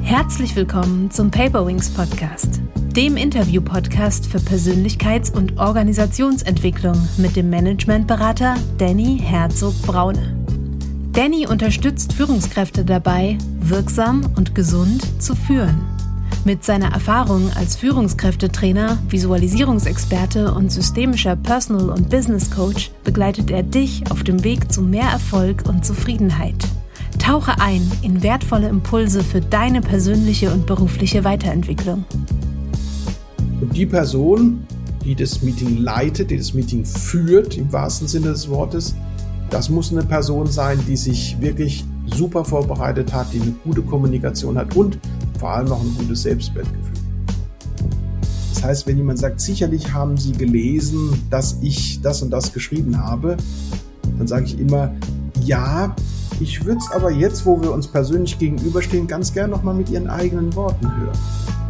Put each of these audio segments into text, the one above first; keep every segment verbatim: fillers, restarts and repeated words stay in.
Herzlich willkommen zum Paperwings Podcast, dem Interview-Podcast für Persönlichkeits- und Organisationsentwicklung mit dem Managementberater Danny Herzog-Braune. Danny unterstützt Führungskräfte dabei, wirksam und gesund zu führen. Mit seiner Erfahrung als Führungskräftetrainer, Visualisierungsexperte und systemischer Personal- und Business Coach begleitet er dich auf dem Weg zu mehr Erfolg und Zufriedenheit. Tauche ein in wertvolle Impulse für deine persönliche und berufliche Weiterentwicklung. Und die Person, die das Meeting leitet, die das Meeting führt, im wahrsten Sinne des Wortes, das muss eine Person sein, die sich wirklich super vorbereitet hat, die eine gute Kommunikation hat und vor allem auch ein gutes Selbstwertgefühl. Das heißt, wenn jemand sagt, sicherlich haben Sie gelesen, dass ich das und das geschrieben habe, dann sage ich immer, ja, ich würde es aber jetzt, wo wir uns persönlich gegenüberstehen, ganz gern nochmal mit Ihren eigenen Worten hören.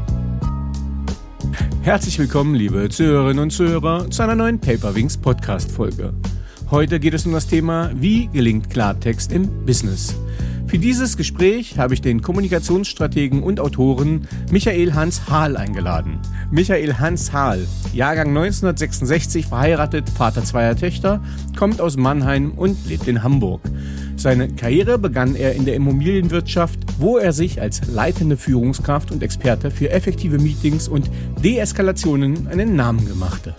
Herzlich willkommen, liebe Zuhörerinnen und Zuhörer, zu einer neuen Paperwings Podcast-Folge. Heute geht es um das Thema, wie gelingt Klartext im Business? Für dieses Gespräch habe ich den Kommunikationsstrategen und Autoren Michael Hans Hahl eingeladen. Michael Hans Hahl, Jahrgang neunzehnhundertsechsundsechzig, verheiratet, Vater zweier Töchter, kommt aus Mannheim und lebt in Hamburg. Seine Karriere begann er in der Immobilienwirtschaft, wo er sich als leitende Führungskraft und Experte für effektive Meetings und Deeskalationen einen Namen gemachte.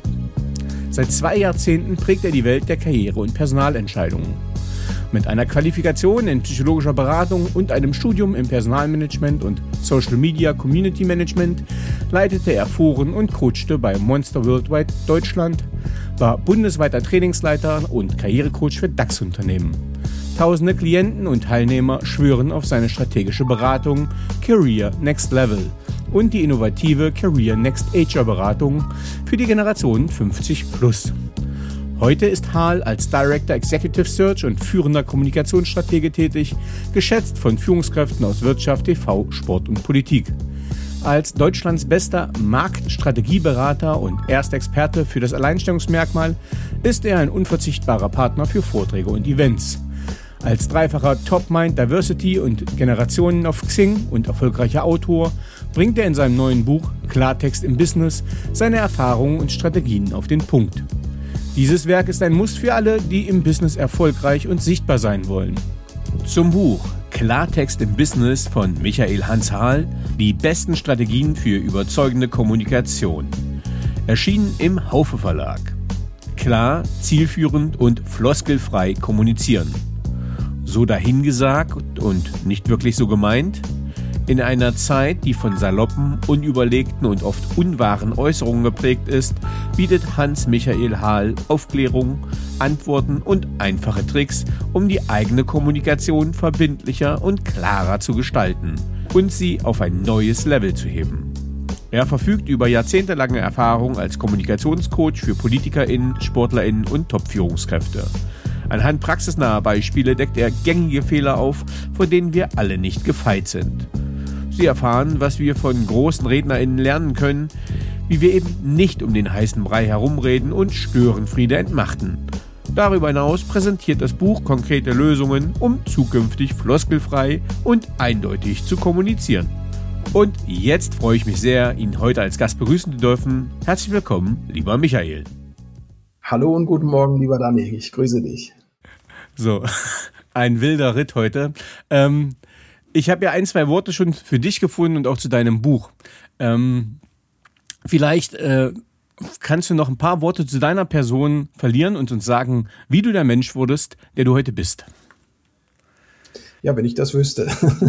Seit zwei Jahrzehnten prägt er die Welt der Karriere- und Personalentscheidungen. Mit einer Qualifikation in psychologischer Beratung und einem Studium im Personalmanagement und Social Media Community Management leitete er Foren und coachte bei Monster Worldwide Deutschland, war bundesweiter Trainingsleiter und Karrierecoach für DAX-Unternehmen. Tausende Klienten und Teilnehmer schwören auf seine strategische Beratung Career Next Level und die innovative Career Next H R Beratung für die Generation fünfzig plus. Heute ist Hahl als Director Executive Search und führender Kommunikationsstratege tätig, geschätzt von Führungskräften aus Wirtschaft, T V, Sport und Politik. Als Deutschlands bester Marktstrategieberater und erster Experte für das Alleinstellungsmerkmal ist er ein unverzichtbarer Partner für Vorträge und Events. Als dreifacher Top-Mind Diversity und Generationen auf Xing und erfolgreicher Autor bringt er in seinem neuen Buch Klartext im Business seine Erfahrungen und Strategien auf den Punkt. Dieses Werk ist ein Muss für alle, die im Business erfolgreich und sichtbar sein wollen. Zum Buch Klartext im Business von Michael Hans Hahl, die besten Strategien für überzeugende Kommunikation. Erschienen im Haufe Verlag. Klar, zielführend und floskelfrei kommunizieren. So dahingesagt und nicht wirklich so gemeint? In einer Zeit, die von saloppen, unüberlegten und oft unwahren Äußerungen geprägt ist, bietet Hans-Michael Hahl Aufklärung, Antworten und einfache Tricks, um die eigene Kommunikation verbindlicher und klarer zu gestalten und sie auf ein neues Level zu heben. Er verfügt über jahrzehntelange Erfahrung als Kommunikationscoach für PolitikerInnen, SportlerInnen und Top-Führungskräfte. Anhand praxisnaher Beispiele deckt er gängige Fehler auf, vor denen wir alle nicht gefeit sind. Sie erfahren, was wir von großen RednerInnen lernen können, wie wir eben nicht um den heißen Brei herumreden und Störenfriede entmachten. Darüber hinaus präsentiert das Buch konkrete Lösungen, um zukünftig floskelfrei und eindeutig zu kommunizieren. Und jetzt freue ich mich sehr, ihn heute als Gast begrüßen zu dürfen. Herzlich willkommen, lieber Michael. Hallo und guten Morgen, lieber Danny. Ich grüße dich. So, ein wilder Ritt heute. Ähm, ich habe ja ein, zwei Worte schon für dich gefunden und auch zu deinem Buch. Ähm, vielleicht äh, kannst du noch ein paar Worte zu deiner Person verlieren und uns sagen, wie du der Mensch wurdest, der du heute bist. Ja, wenn ich das wüsste.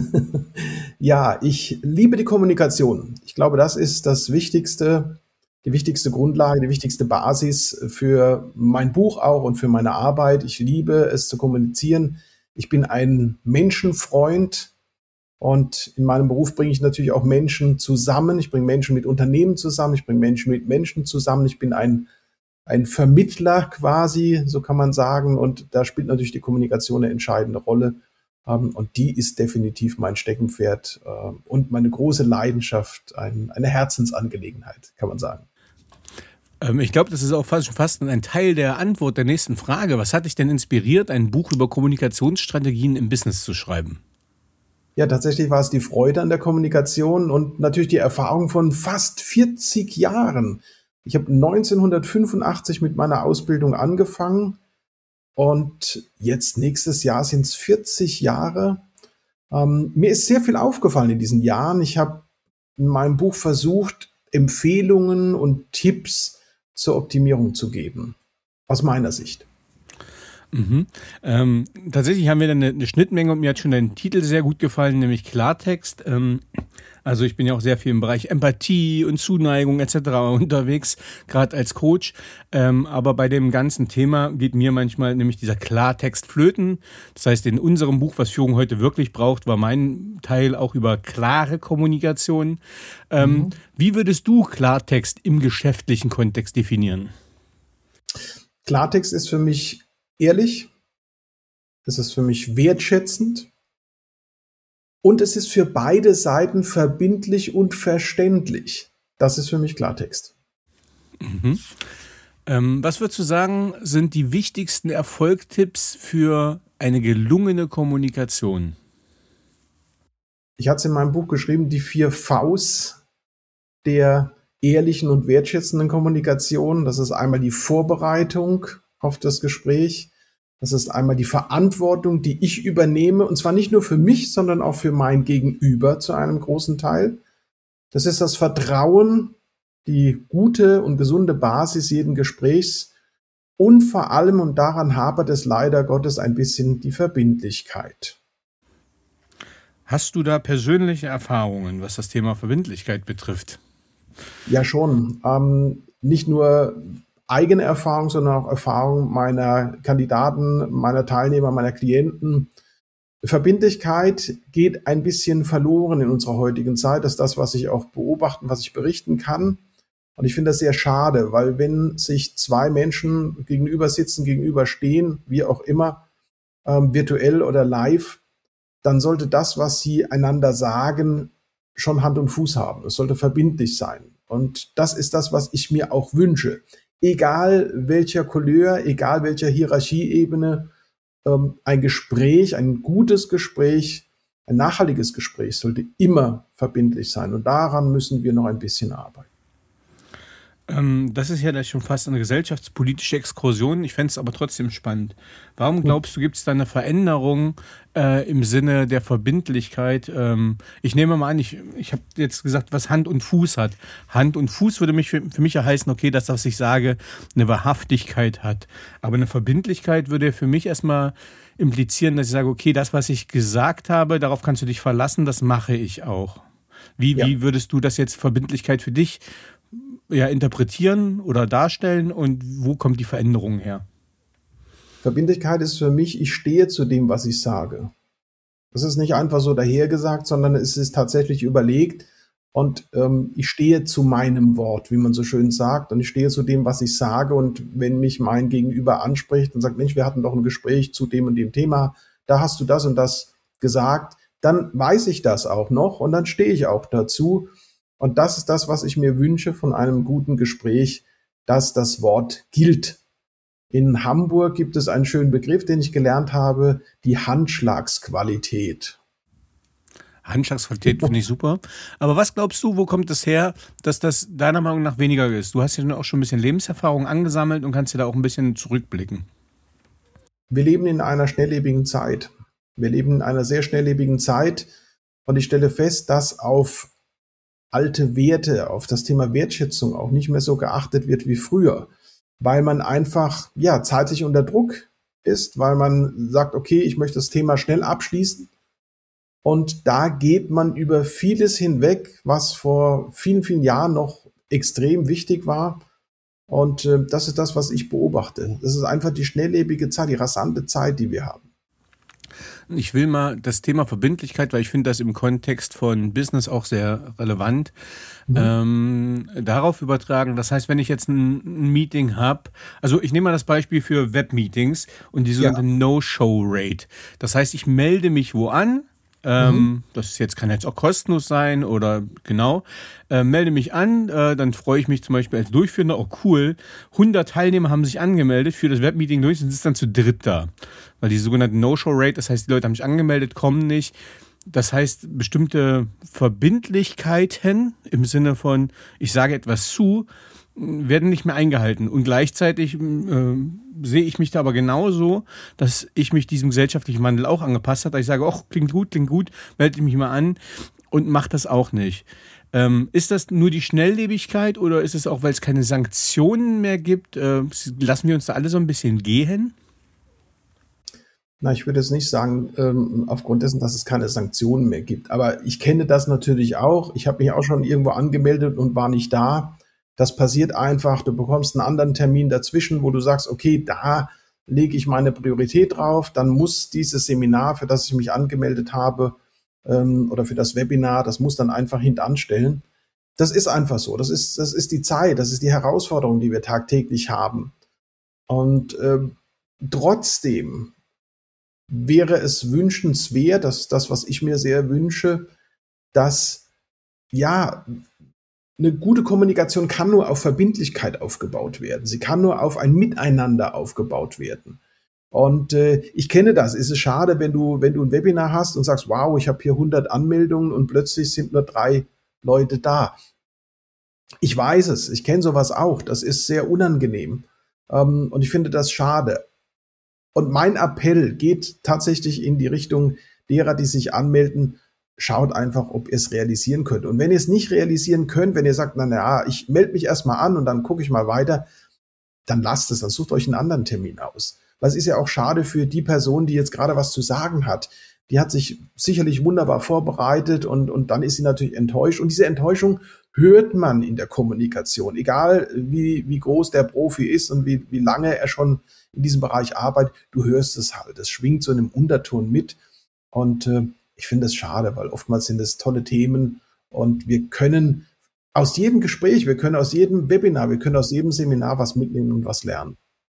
Ja, ich liebe die Kommunikation. Ich glaube, das ist das Wichtigste, die wichtigste Grundlage, die wichtigste Basis für mein Buch auch und für meine Arbeit. Ich liebe es zu kommunizieren. Ich bin ein Menschenfreund und in meinem Beruf bringe ich natürlich auch Menschen zusammen. Ich bringe Menschen mit Unternehmen zusammen. Ich bringe Menschen mit Menschen zusammen. Ich bin ein, ein Vermittler quasi, so kann man sagen. Und da spielt natürlich die Kommunikation eine entscheidende Rolle. Und die ist definitiv mein Steckenpferd und meine große Leidenschaft, eine Herzensangelegenheit, kann man sagen. Ich glaube, das ist auch fast, fast ein Teil der Antwort der nächsten Frage. Was hat dich denn inspiriert, ein Buch über Kommunikationsstrategien im Business zu schreiben? Ja, tatsächlich war es die Freude an der Kommunikation und natürlich die Erfahrung von fast vierzig Jahren. Ich habe neunzehnhundertfünfundachtzig mit meiner Ausbildung angefangen und jetzt nächstes Jahr sind es vierzig Jahre. Ähm, mir ist sehr viel aufgefallen in diesen Jahren. Ich habe in meinem Buch versucht, Empfehlungen und Tipps zur Optimierung zu geben, aus meiner Sicht. Mhm. Ähm, tatsächlich haben wir dann eine, eine Schnittmenge und mir hat schon dein Titel sehr gut gefallen, nämlich Klartext. Ähm, also ich bin ja auch sehr viel im Bereich Empathie und Zuneigung et cetera unterwegs, gerade als Coach. Ähm, aber bei dem ganzen Thema geht mir manchmal nämlich dieser Klartext flöten. Das heißt, in unserem Buch, was Führung heute wirklich braucht, war mein Teil auch über klare Kommunikation. Ähm, mhm. Wie würdest du Klartext im geschäftlichen Kontext definieren? Klartext ist für mich ehrlich, es ist für mich wertschätzend und es ist für beide Seiten verbindlich und verständlich. Das ist für mich Klartext. Mhm. Ähm, was würdest du sagen, sind die wichtigsten Erfolgstipps für eine gelungene Kommunikation? Ich hatte es in meinem Buch geschrieben, die vier Vs der ehrlichen und wertschätzenden Kommunikation. Das ist einmal die Vorbereitung auf das Gespräch. Das ist einmal die Verantwortung, die ich übernehme, und zwar nicht nur für mich, sondern auch für mein Gegenüber zu einem großen Teil. Das ist das Vertrauen, die gute und gesunde Basis jeden Gesprächs und vor allem, und daran hapert es leider Gottes ein bisschen, die Verbindlichkeit. Hast du da persönliche Erfahrungen, was das Thema Verbindlichkeit betrifft? Ja, schon. Ähm, nicht nur eigene Erfahrung, sondern auch Erfahrung meiner Kandidaten, meiner Teilnehmer, meiner Klienten. Verbindlichkeit geht ein bisschen verloren in unserer heutigen Zeit. Das ist das, was ich auch beobachten, was ich berichten kann. Und ich finde das sehr schade, weil wenn sich zwei Menschen gegenüber sitzen, gegenüber stehen, wie auch immer, ähm, virtuell oder live, dann sollte das, was sie einander sagen, schon Hand und Fuß haben. Es sollte verbindlich sein. Und das ist das, was ich mir auch wünsche. Egal welcher Couleur, egal welcher Hierarchieebene, ähm, ein Gespräch, ein gutes Gespräch, ein nachhaltiges Gespräch sollte immer verbindlich sein. Und daran müssen wir noch ein bisschen arbeiten. Ähm, das ist ja schon fast eine gesellschaftspolitische Exkursion. Ich fände es aber trotzdem spannend. Warum glaubst du, gibt es da eine Veränderung äh, im Sinne der Verbindlichkeit? Ähm, ich nehme mal an, ich, ich habe jetzt gesagt, was Hand und Fuß hat. Hand und Fuß würde mich für, für mich ja heißen, okay, dass das, was ich sage, eine Wahrhaftigkeit hat. Aber eine Verbindlichkeit würde für mich erstmal implizieren, dass ich sage, okay, das, was ich gesagt habe, darauf kannst du dich verlassen, das mache ich auch. Wie, ja. wie würdest du das jetzt Verbindlichkeit für dich ja, interpretieren oder darstellen und wo kommt die Veränderung her? Verbindlichkeit ist für mich, ich stehe zu dem, was ich sage. Das ist nicht einfach so dahergesagt, sondern es ist tatsächlich überlegt und ähm, ich stehe zu meinem Wort, wie man so schön sagt, und ich stehe zu dem, was ich sage, und wenn mich mein Gegenüber anspricht und sagt, Mensch, wir hatten doch ein Gespräch zu dem und dem Thema, da hast du das und das gesagt, dann weiß ich das auch noch und dann stehe ich auch dazu. Und das ist das, was ich mir wünsche von einem guten Gespräch, dass das Wort gilt. In Hamburg gibt es einen schönen Begriff, den ich gelernt habe, die Handschlagsqualität. Handschlagsqualität finde ich super. Aber was glaubst du, wo kommt es her, dass das deiner Meinung nach weniger ist? Du hast ja auch schon ein bisschen Lebenserfahrung angesammelt und kannst ja da auch ein bisschen zurückblicken. Wir leben in einer schnelllebigen Zeit. Wir leben in einer sehr schnelllebigen Zeit und ich stelle fest, dass auf alte Werte, auf das Thema Wertschätzung auch nicht mehr so geachtet wird wie früher, weil man einfach ja zeitlich unter Druck ist, weil man sagt, okay, ich möchte das Thema schnell abschließen, und da geht man über vieles hinweg, was vor vielen, vielen Jahren noch extrem wichtig war, und äh, das ist das, was ich beobachte. Das ist einfach die schnelllebige Zeit, die rasante Zeit, die wir haben. Ich will mal das Thema Verbindlichkeit, weil ich finde das im Kontext von Business auch sehr relevant, mhm. ähm, darauf übertragen. Das heißt, wenn ich jetzt ein, ein Meeting habe, also ich nehme mal das Beispiel für Webmeetings und die sogenannte ja. No-Show-Rate. Das heißt, ich melde mich wo an, ähm, mhm. das ist jetzt, kann jetzt auch kostenlos sein oder genau, äh, melde mich an, äh, dann freue ich mich zum Beispiel als Durchführender, oh cool, hundert Teilnehmer haben sich angemeldet für das Webmeeting durch und sind dann zu dritt da. Weil die sogenannte No-Show-Rate, das heißt, die Leute haben sich angemeldet, kommen nicht, Das heißt, bestimmte Verbindlichkeiten im Sinne von, ich sage etwas zu, werden nicht mehr eingehalten. Und gleichzeitig äh, sehe ich mich da aber genauso, dass ich mich diesem gesellschaftlichen Wandel auch angepasst habe. Ich sage, ach, klingt gut, klingt gut, melde mich mal an und mache das auch nicht. Ähm, ist das nur die Schnelllebigkeit oder ist es auch, weil es keine Sanktionen mehr gibt? Äh, lassen wir uns da alle so ein bisschen gehen? Na, ich würde jetzt nicht sagen, ähm, aufgrund dessen, dass es keine Sanktionen mehr gibt. Aber ich kenne das natürlich auch. Ich habe mich auch schon irgendwo angemeldet und war nicht da. Das passiert einfach. Du bekommst einen anderen Termin dazwischen, wo du sagst, okay, da lege ich meine Priorität drauf. Dann muss dieses Seminar, für das ich mich angemeldet habe, ähm, oder für das Webinar, das muss dann einfach hintanstellen. Das ist einfach so. Das ist, das ist die Zeit. Das ist die Herausforderung, die wir tagtäglich haben. Und ähm, trotzdem wäre es wünschenswert, dass das, was ich mir sehr wünsche, dass, ja, eine gute Kommunikation kann nur auf Verbindlichkeit aufgebaut werden. Sie kann nur auf ein Miteinander aufgebaut werden. Und äh, ich kenne das. Es ist schade, wenn du, wenn du ein Webinar hast und sagst, wow, ich habe hier hundert Anmeldungen und plötzlich sind nur drei Leute da. Ich weiß es. Ich kenne sowas auch. Das ist sehr unangenehm. Ähm, und ich finde das schade. Und mein Appell geht tatsächlich in die Richtung derer, die sich anmelden. Schaut einfach, ob ihr es realisieren könnt. Und wenn ihr es nicht realisieren könnt, wenn ihr sagt, na ja, ich melde mich erstmal an und dann gucke ich mal weiter, dann lasst es, dann sucht euch einen anderen Termin aus. Weil es ist ja auch schade für die Person, die jetzt gerade was zu sagen hat. Die hat sich sicherlich wunderbar vorbereitet und, und dann ist sie natürlich enttäuscht. Und diese Enttäuschung hört man in der Kommunikation. Egal wie, wie groß der Profi ist und wie, wie lange er schon in diesem Bereich arbeitet, du hörst es halt. Es schwingt so in einem Unterton mit. Und äh, ich finde es schade, weil oftmals sind es tolle Themen und wir können aus jedem Gespräch, wir können aus jedem Webinar, wir können aus jedem Seminar was mitnehmen und was lernen.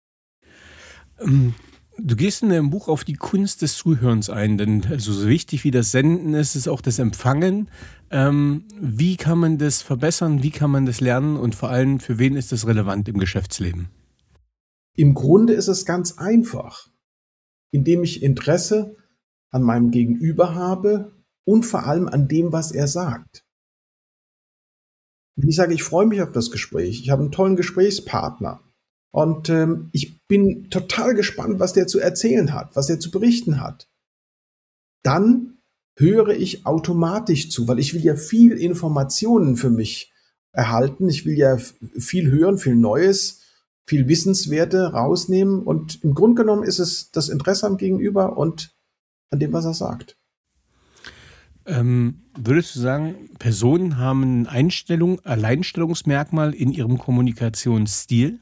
Du gehst in deinem Buch auf die Kunst des Zuhörens ein, denn also so wichtig wie das Senden ist, ist auch das Empfangen. Ähm, wie kann man das verbessern? Wie kann man das lernen? Und vor allem, für wen ist das relevant im Geschäftsleben? Im Grunde ist es ganz einfach, indem ich Interesse an meinem Gegenüber habe und vor allem an dem, was er sagt. Wenn ich sage, ich freue mich auf das Gespräch, ich habe einen tollen Gesprächspartner und ähm, ich bin total gespannt, was der zu erzählen hat, was er zu berichten hat, dann höre ich automatisch zu, weil ich will ja viel Informationen für mich erhalten, ich will ja viel hören, viel Neues, viel Wissenswerte rausnehmen und im Grunde genommen ist es das Interesse am Gegenüber und an dem, was er sagt. Ähm, würdest du sagen, Personen haben ein Einstellung, Alleinstellungsmerkmal in ihrem Kommunikationsstil?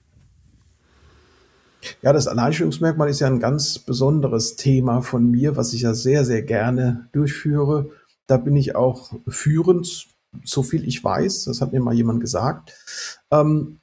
Ja, das Alleinstellungsmerkmal ist ja ein ganz besonderes Thema von mir, was ich ja sehr, sehr gerne durchführe. Da bin ich auch führend, so viel ich weiß. Das hat mir mal jemand gesagt. Ähm,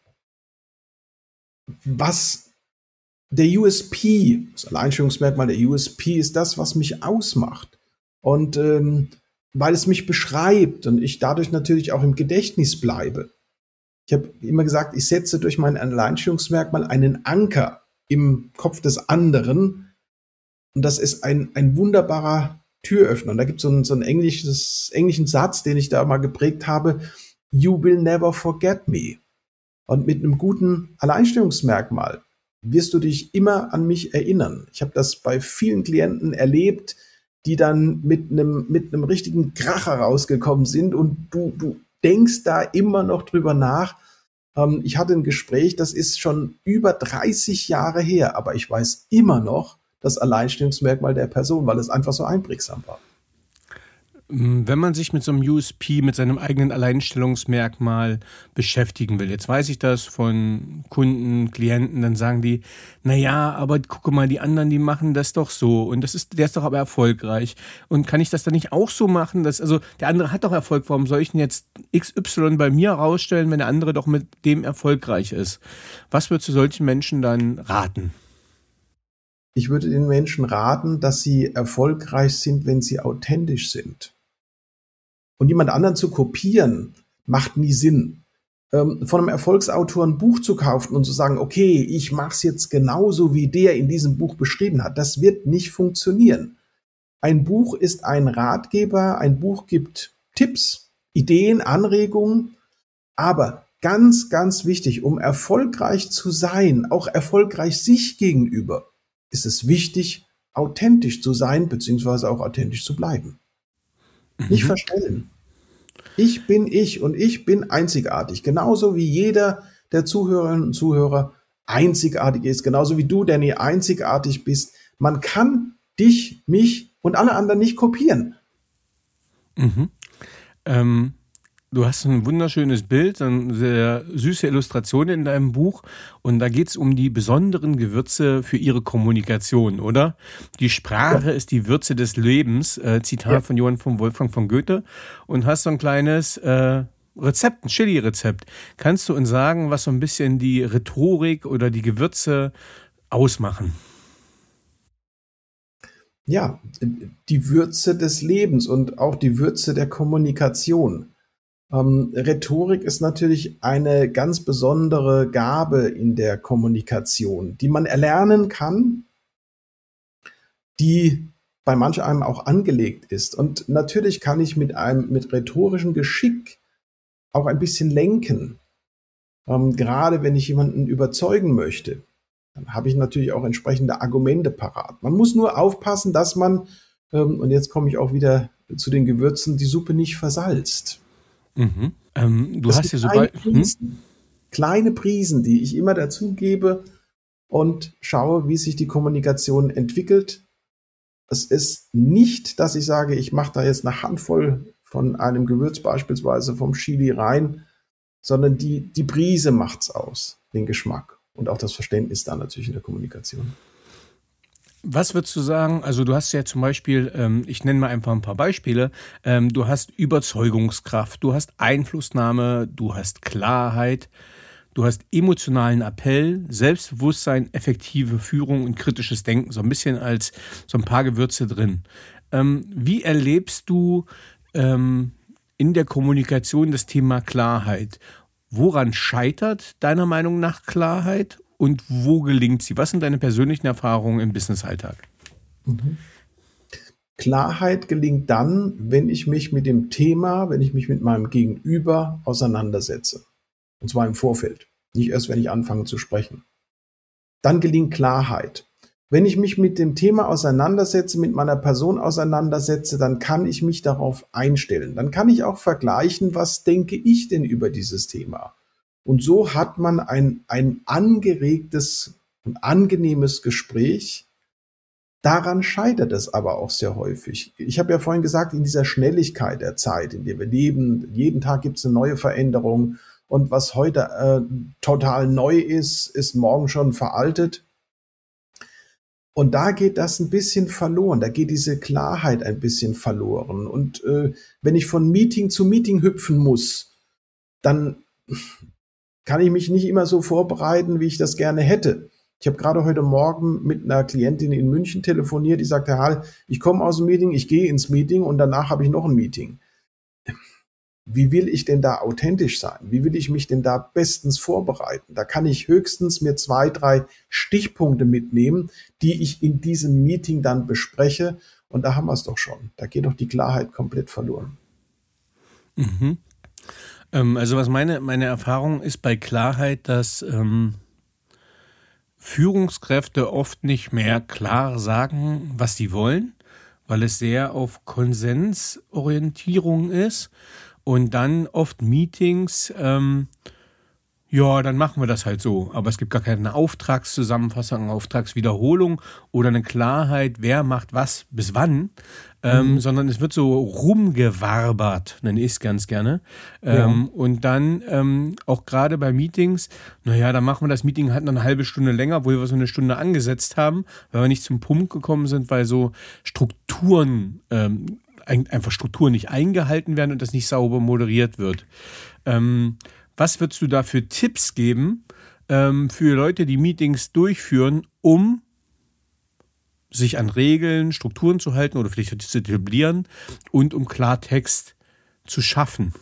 was der U S P, das Alleinstellungsmerkmal der U S P ist das, was mich ausmacht. Und ähm, weil es mich beschreibt und ich dadurch natürlich auch im Gedächtnis bleibe. Ich habe immer gesagt, ich setze durch mein Alleinstellungsmerkmal einen Anker im Kopf des anderen. Und das ist ein, ein wunderbarer Türöffner. Und da gibt es so einen, so einen englisches, englischen Satz, den ich da mal geprägt habe. You will never forget me. Und mit einem guten Alleinstellungsmerkmal wirst du dich immer an mich erinnern. Ich habe das bei vielen Klienten erlebt, die dann mit einem mit einem richtigen Kracher rausgekommen sind und du, du denkst da immer noch drüber nach. Ähm, ich hatte ein Gespräch, das ist schon über dreißig Jahre her, aber ich weiß immer noch das Alleinstellungsmerkmal der Person, weil es einfach so einprägsam war. Wenn man sich mit so einem U S P, mit seinem eigenen Alleinstellungsmerkmal beschäftigen will, jetzt weiß ich das von Kunden, Klienten, dann sagen die, naja, aber gucke mal, die anderen, die machen das doch so und das ist, der ist doch aber erfolgreich und kann ich das dann nicht auch so machen? Dass, also der andere hat doch Erfolg, warum soll ich denn jetzt X Y bei mir rausstellen, wenn der andere doch mit dem erfolgreich ist? Was würdest du solchen Menschen dann raten? Ich würde den Menschen raten, dass sie erfolgreich sind, wenn sie authentisch sind. Und jemand anderen zu kopieren, macht nie Sinn. Ähm, von einem Erfolgsautor ein Buch zu kaufen und zu sagen, okay, ich mache es jetzt genauso, wie der in diesem Buch beschrieben hat, das wird nicht funktionieren. Ein Buch ist ein Ratgeber, ein Buch gibt Tipps, Ideen, Anregungen, aber ganz, ganz wichtig, um erfolgreich zu sein, auch erfolgreich sich gegenüber, ist es wichtig, authentisch zu sein, beziehungsweise auch authentisch zu bleiben. Mhm. Nicht verstellen. Ich bin ich und ich bin einzigartig, genauso wie jeder der Zuhörerinnen und Zuhörer einzigartig ist, genauso wie du, Danny, einzigartig bist. Man kann dich, mich und alle anderen nicht kopieren. Mhm. Ähm, du hast ein wunderschönes Bild, eine sehr süße Illustration in deinem Buch und da geht es um die besonderen Gewürze für ihre Kommunikation, oder? Die Sprache ja. ist die Würze des Lebens, äh, Zitat ja. von Johann von Wolfgang von Goethe, und hast so ein kleines äh, Rezept, ein Chili-Rezept. Kannst du uns sagen, was so ein bisschen die Rhetorik oder die Gewürze ausmachen? Ja, die Würze des Lebens und auch die Würze der Kommunikation. Ähm, Rhetorik ist natürlich eine ganz besondere Gabe in der Kommunikation, die man erlernen kann, die bei manch einem auch angelegt ist. Und natürlich kann ich mit einem mit rhetorischem Geschick auch ein bisschen lenken. Ähm, gerade wenn ich jemanden überzeugen möchte, dann habe ich natürlich auch entsprechende Argumente parat. Man muss nur aufpassen, dass man, ähm, und jetzt komme ich auch wieder zu den Gewürzen, die Suppe nicht versalzt. Mhm. Ähm, du das hast ja so kleine, bei, Prisen, hm? kleine Prisen, die ich immer dazu gebe und schaue, wie sich die Kommunikation entwickelt. Es ist nicht, dass ich sage, ich mache da jetzt eine Handvoll von einem Gewürz, beispielsweise vom Chili rein, sondern die, die Prise macht's aus, den Geschmack. Und auch das Verständnis dann natürlich in der Kommunikation. Was würdest du sagen, also du hast ja zum Beispiel, ähm, ich nenne mal einfach ein paar Beispiele, ähm, du hast Überzeugungskraft, du hast Einflussnahme, du hast Klarheit, du hast emotionalen Appell, Selbstbewusstsein, effektive Führung und kritisches Denken, so ein bisschen als so ein paar Gewürze drin. Ähm, wie erlebst du ähm, in der Kommunikation das Thema Klarheit? Woran scheitert deiner Meinung nach Klarheit und wo gelingt sie? Was sind deine persönlichen Erfahrungen im Business-Alltag? Mhm. Klarheit gelingt dann, wenn ich mich mit dem Thema, wenn ich mich mit meinem Gegenüber auseinandersetze. Und zwar im Vorfeld, nicht erst, wenn ich anfange zu sprechen. Dann gelingt Klarheit. Wenn ich mich mit dem Thema auseinandersetze, mit meiner Person auseinandersetze, dann kann ich mich darauf einstellen. Dann kann ich auch vergleichen, was denke ich denn über dieses Thema. Und so hat man ein, ein angeregtes und angenehmes Gespräch. Daran scheitert es aber auch sehr häufig. Ich habe ja vorhin gesagt, in dieser Schnelligkeit der Zeit, in der wir leben, jeden Tag gibt es eine neue Veränderung. Und was heute äh, total neu ist, ist morgen schon veraltet. Und da geht das ein bisschen verloren, da geht diese Klarheit ein bisschen verloren. Und äh, wenn ich von Meeting zu Meeting hüpfen muss, dann kann ich mich nicht immer so vorbereiten, wie ich das gerne hätte. Ich habe gerade heute Morgen mit einer Klientin in München telefoniert, die sagte, Herr Hall, ich komme aus dem Meeting, ich gehe ins Meeting und danach habe ich noch ein Meeting. Wie will ich denn da authentisch sein? Wie will ich mich denn da bestens vorbereiten? Da kann ich höchstens mir zwei, drei Stichpunkte mitnehmen, die ich in diesem Meeting dann bespreche. Und da haben wir es doch schon. Da geht doch die Klarheit komplett verloren. Mhm. Ähm, also was meine, meine Erfahrung ist bei Klarheit, dass ähm, Führungskräfte oft nicht mehr klar sagen, was sie wollen, weil es sehr auf Konsensorientierung ist. Und dann oft Meetings, ähm, ja, dann machen wir das halt so. Aber es gibt gar keine Auftragszusammenfassung, Auftragswiederholung oder eine Klarheit, wer macht was bis wann, ähm, mhm. sondern es wird so rumgewarbert, nenne ich es ganz gerne. Ähm, ja. Und dann ähm, auch gerade bei Meetings, naja, dann machen wir das Meeting halt noch eine halbe Stunde länger, obwohl wir so eine Stunde angesetzt haben, weil wir nicht zum Punkt gekommen sind, weil so Strukturen ähm, einfach Strukturen nicht eingehalten werden und das nicht sauber moderiert wird. Ähm, was würdest du da für Tipps geben ähm, für Leute, die Meetings durchführen, um sich an Regeln, Strukturen zu halten oder vielleicht zu etablieren und um Klartext zu schaffen?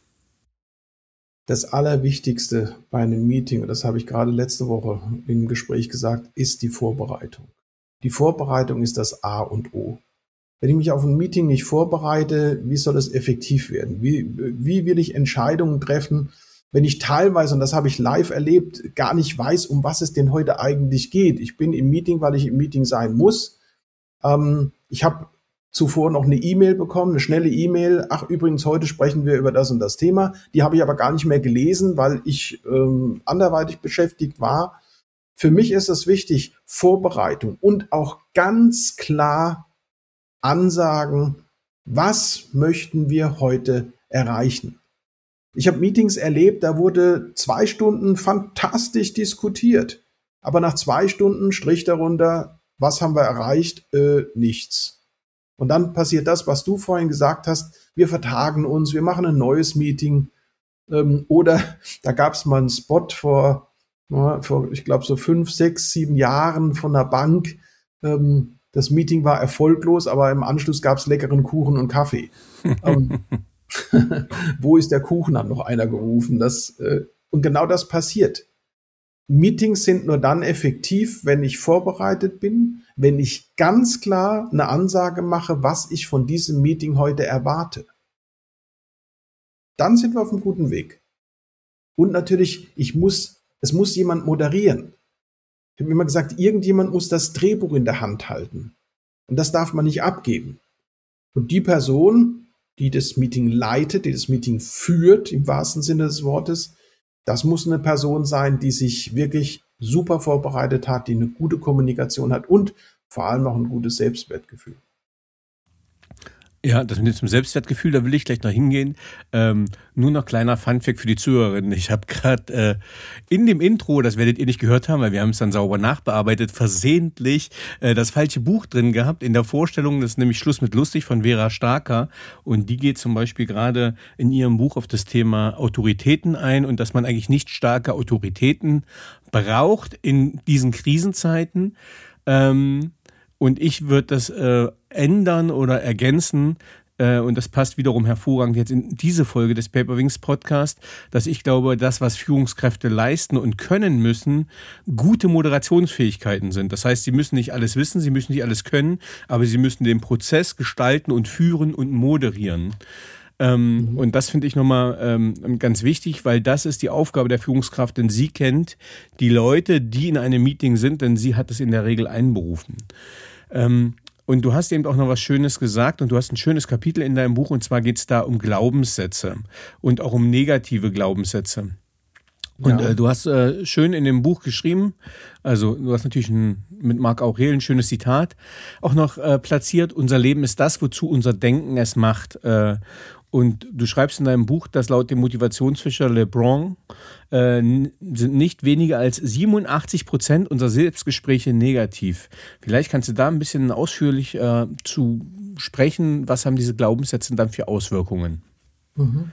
Das Allerwichtigste bei einem Meeting, und das habe ich gerade letzte Woche im Gespräch gesagt, ist die Vorbereitung. Die Vorbereitung ist das A und O. Wenn ich mich auf ein Meeting nicht vorbereite, wie soll es effektiv werden? Wie, wie will ich Entscheidungen treffen, wenn ich teilweise, und das habe ich live erlebt, gar nicht weiß, um was es denn heute eigentlich geht? Ich bin im Meeting, weil ich im Meeting sein muss. Ähm, ich habe zuvor noch eine E-Mail bekommen, eine schnelle E-Mail. Ach, übrigens, heute sprechen wir über das und das Thema. Die habe ich aber gar nicht mehr gelesen, weil ich ähm, anderweitig beschäftigt war. Für mich ist es wichtig, Vorbereitung und auch ganz klar Ansagen, was möchten wir heute erreichen. Ich habe Meetings erlebt, da wurde zwei Stunden fantastisch diskutiert, aber nach zwei Stunden Strich darunter, was haben wir erreicht? Äh, nichts. Und dann passiert das, was du vorhin gesagt hast, wir vertagen uns, wir machen ein neues Meeting. Ähm, oder da gab es mal einen Spot vor, ja, vor ich glaube, so fünf, sechs, sieben Jahren von einer Bank. Ähm, das Meeting war erfolglos, aber im Anschluss gab es leckeren Kuchen und Kaffee. ähm, wo ist der Kuchen, hat noch einer gerufen. Das, äh, und genau das passiert. Meetings sind nur dann effektiv, wenn ich vorbereitet bin, wenn ich ganz klar eine Ansage mache, was ich von diesem Meeting heute erwarte. Dann sind wir auf einem guten Weg. Und natürlich, ich muss, es muss jemand moderieren. Ich habe immer gesagt, irgendjemand muss das Drehbuch in der Hand halten. Und das darf man nicht abgeben. Und die Person, die das Meeting leitet, die das Meeting führt, im wahrsten Sinne des Wortes, das muss eine Person sein, die sich wirklich super vorbereitet hat, die eine gute Kommunikation hat und vor allem auch ein gutes Selbstwertgefühl. Ja, das mit dem Selbstwertgefühl, da will ich gleich noch hingehen. Ähm, nur noch kleiner Funfact für die Zuhörerinnen. Ich habe gerade äh, in dem Intro, das werdet ihr nicht gehört haben, weil wir haben es dann sauber nachbearbeitet, versehentlich äh, das falsche Buch drin gehabt. In der Vorstellung, das ist nämlich Schluss mit lustig von Vera Starker. Und die geht zum Beispiel gerade in ihrem Buch auf das Thema Autoritäten ein und dass man eigentlich nicht starke Autoritäten braucht in diesen Krisenzeiten. Ähm, Und ich würde das äh, ändern oder ergänzen, äh, und das passt wiederum hervorragend jetzt in diese Folge des Paperwings Podcast, dass ich glaube, das, was Führungskräfte leisten und können müssen, gute Moderationsfähigkeiten sind. Das heißt, sie müssen nicht alles wissen, sie müssen nicht alles können, aber sie müssen den Prozess gestalten und führen und moderieren. Ähm, mhm. Und das finde ich nochmal ähm, ganz wichtig, weil das ist die Aufgabe der Führungskraft, denn sie kennt die Leute, die in einem Meeting sind, denn sie hat es in der Regel einberufen. Ähm, und du hast eben auch noch was Schönes gesagt und du hast ein schönes Kapitel in deinem Buch und zwar geht es da um Glaubenssätze und auch um negative Glaubenssätze. Und ja. äh, du hast äh, schön in dem Buch geschrieben, also du hast natürlich ein, mit Marc Aurel ein schönes Zitat auch noch äh, platziert, unser Leben ist das, wozu unser Denken es macht. Äh, und du schreibst in deinem Buch, dass laut dem Motivationsfischer LeBron äh, sind nicht weniger als siebenundachtzig Prozent unserer Selbstgespräche negativ. Vielleicht kannst du da ein bisschen ausführlich äh, zu sprechen, was haben diese Glaubenssätze dann für Auswirkungen? Mhm.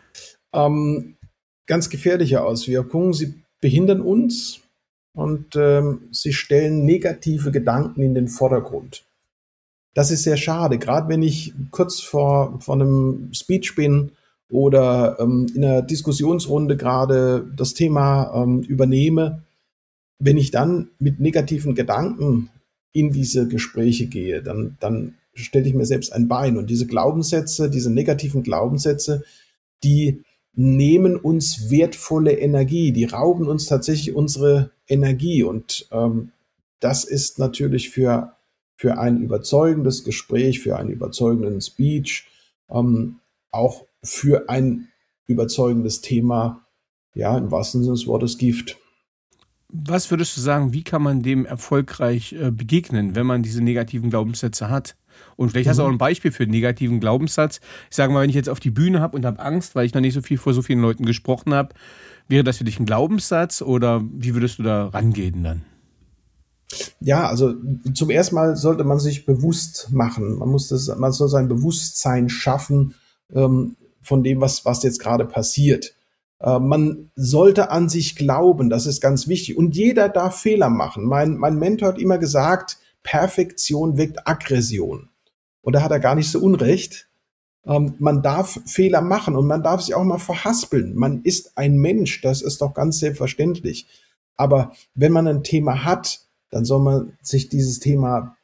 Ähm Ganz gefährliche Auswirkungen. Sie behindern uns und ähm, sie stellen negative Gedanken in den Vordergrund. Das ist sehr schade, gerade wenn ich kurz vor, vor einem Speech bin oder ähm, in einer Diskussionsrunde gerade das Thema ähm, übernehme. Wenn ich dann mit negativen Gedanken in diese Gespräche gehe, dann, dann stelle ich mir selbst ein Bein. Und diese Glaubenssätze, diese negativen Glaubenssätze, die nehmen uns wertvolle Energie, die rauben uns tatsächlich unsere Energie und ähm, das ist natürlich für, für ein überzeugendes Gespräch, für einen überzeugenden Speech, ähm, auch für ein überzeugendes Thema, ja, im wahrsten Sinne des Wortes Gift. Was würdest du sagen, wie kann man dem erfolgreich äh, begegnen, wenn man diese negativen Glaubenssätze hat? Und vielleicht mhm. hast du auch ein Beispiel für einen negativen Glaubenssatz. Ich sage mal, wenn ich jetzt auf die Bühne habe und habe Angst, weil ich noch nicht so viel vor so vielen Leuten gesprochen habe, wäre das für dich ein Glaubenssatz oder wie würdest du da rangehen dann? Ja, also zum ersten Mal sollte man sich bewusst machen. Man muss das, man soll sein Bewusstsein schaffen ähm, von dem, was, was jetzt gerade passiert. Äh, man sollte an sich glauben, das ist ganz wichtig. Und jeder darf Fehler machen. Mein, mein Mentor hat immer gesagt, Perfektion weckt Aggression. Und da hat er gar nicht so unrecht. Ähm, man darf Fehler machen und man darf sich auch mal verhaspeln. Man ist ein Mensch, das ist doch ganz selbstverständlich. Aber wenn man ein Thema hat, dann soll man sich dieses Thema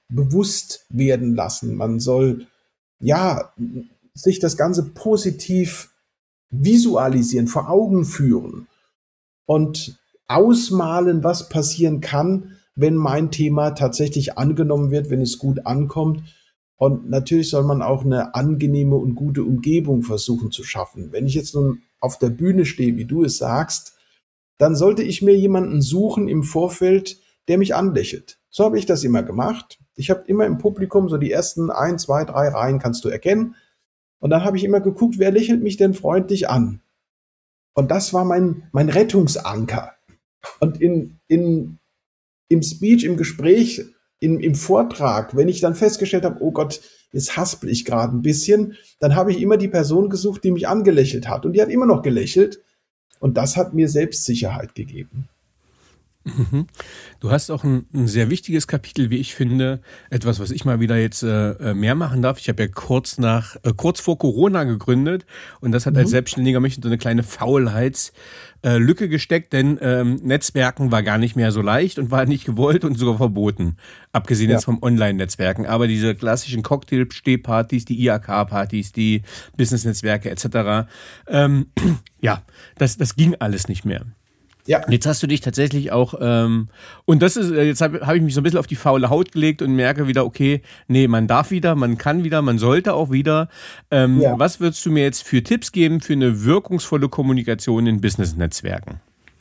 bewusst werden lassen. Man soll, ja, sich das Ganze positiv visualisieren, vor Augen führen und ausmalen, was passieren kann, wenn mein Thema tatsächlich angenommen wird, wenn es gut ankommt. Und natürlich soll man auch eine angenehme und gute Umgebung versuchen zu schaffen. Wenn ich jetzt nun auf der Bühne stehe, wie du es sagst, dann sollte ich mir jemanden suchen im Vorfeld, der mich anlächelt. So habe ich das immer gemacht. Ich habe immer im Publikum so die ersten ein, zwei, drei Reihen kannst du erkennen. Und dann habe ich immer geguckt, wer lächelt mich denn freundlich an? Und das war mein, mein Rettungsanker. Und in, in, im Speech, im Gespräch, in, im Vortrag, wenn ich dann festgestellt habe, oh Gott, jetzt haspel ich gerade ein bisschen, dann habe ich immer die Person gesucht, die mich angelächelt hat. Und die hat immer noch gelächelt. Und das hat mir Selbstsicherheit gegeben. Mhm. Du hast auch ein, ein sehr wichtiges Kapitel, wie ich finde, etwas, was ich mal wieder jetzt äh, mehr machen darf. Ich habe ja kurz nach, äh, kurz vor Corona gegründet und das hat mhm. als Selbstständiger mich in so eine kleine Faulheitslücke äh, gesteckt, denn ähm, Netzwerken war gar nicht mehr so leicht und war nicht gewollt und sogar verboten, abgesehen ja. jetzt vom Online-Netzwerken. Aber diese klassischen Cocktail-Stehpartys, die I A K-Partys, die Business-Netzwerke et cetera, ähm, ja, das, das ging alles nicht mehr. Ja. Jetzt hast du dich tatsächlich auch, ähm, und das ist, jetzt habe hab ich mich so ein bisschen auf die faule Haut gelegt und merke wieder, okay, nee, man darf wieder, man kann wieder, man sollte auch wieder. Ähm, ja. Was würdest du mir jetzt für Tipps geben für eine wirkungsvolle Kommunikation in Business-Netzwerken?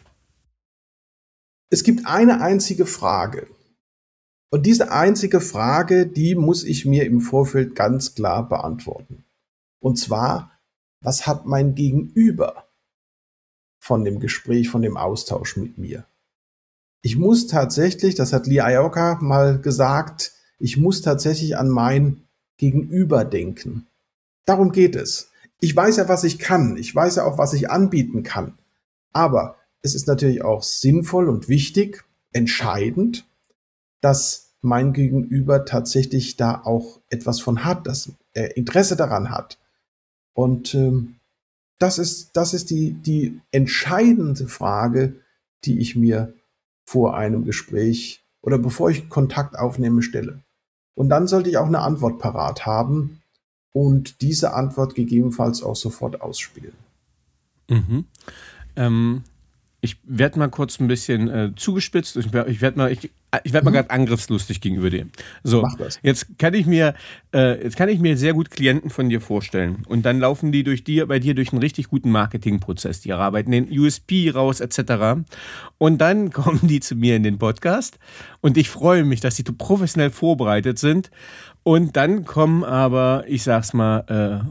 Es gibt eine einzige Frage. Und diese einzige Frage, die muss ich mir im Vorfeld ganz klar beantworten. Und zwar, was hat mein Gegenüber von dem Gespräch, von dem Austausch mit mir? Ich muss tatsächlich, das hat Lee Iacocca mal gesagt, ich muss tatsächlich an mein Gegenüber denken. Darum geht es. Ich weiß ja, was ich kann. Ich weiß ja auch, was ich anbieten kann. Aber es ist natürlich auch sinnvoll und wichtig, entscheidend, dass mein Gegenüber tatsächlich da auch etwas von hat, dass er Interesse daran hat. Und ähm, Das ist, das ist die, die entscheidende Frage, die ich mir vor einem Gespräch oder bevor ich Kontakt aufnehme, stelle. Und dann sollte ich auch eine Antwort parat haben und diese Antwort gegebenenfalls auch sofort ausspielen. Mhm. Ähm, ich werde mal kurz ein bisschen äh, zugespitzt. Ich werde mal, ich, ich werd mal mhm. gerade angriffslustig gegenüber dir. So, Mach das. Jetzt kann ich mir, äh, jetzt kann ich mir sehr gut Klienten von dir vorstellen. Und dann laufen die durch dir, bei dir durch einen richtig guten Marketingprozess. Die arbeiten den U S P raus, et cetera. Und dann kommen die zu mir in den Podcast. Und ich freue mich, dass die professionell vorbereitet sind. Und dann kommen aber, ich sag's mal, äh,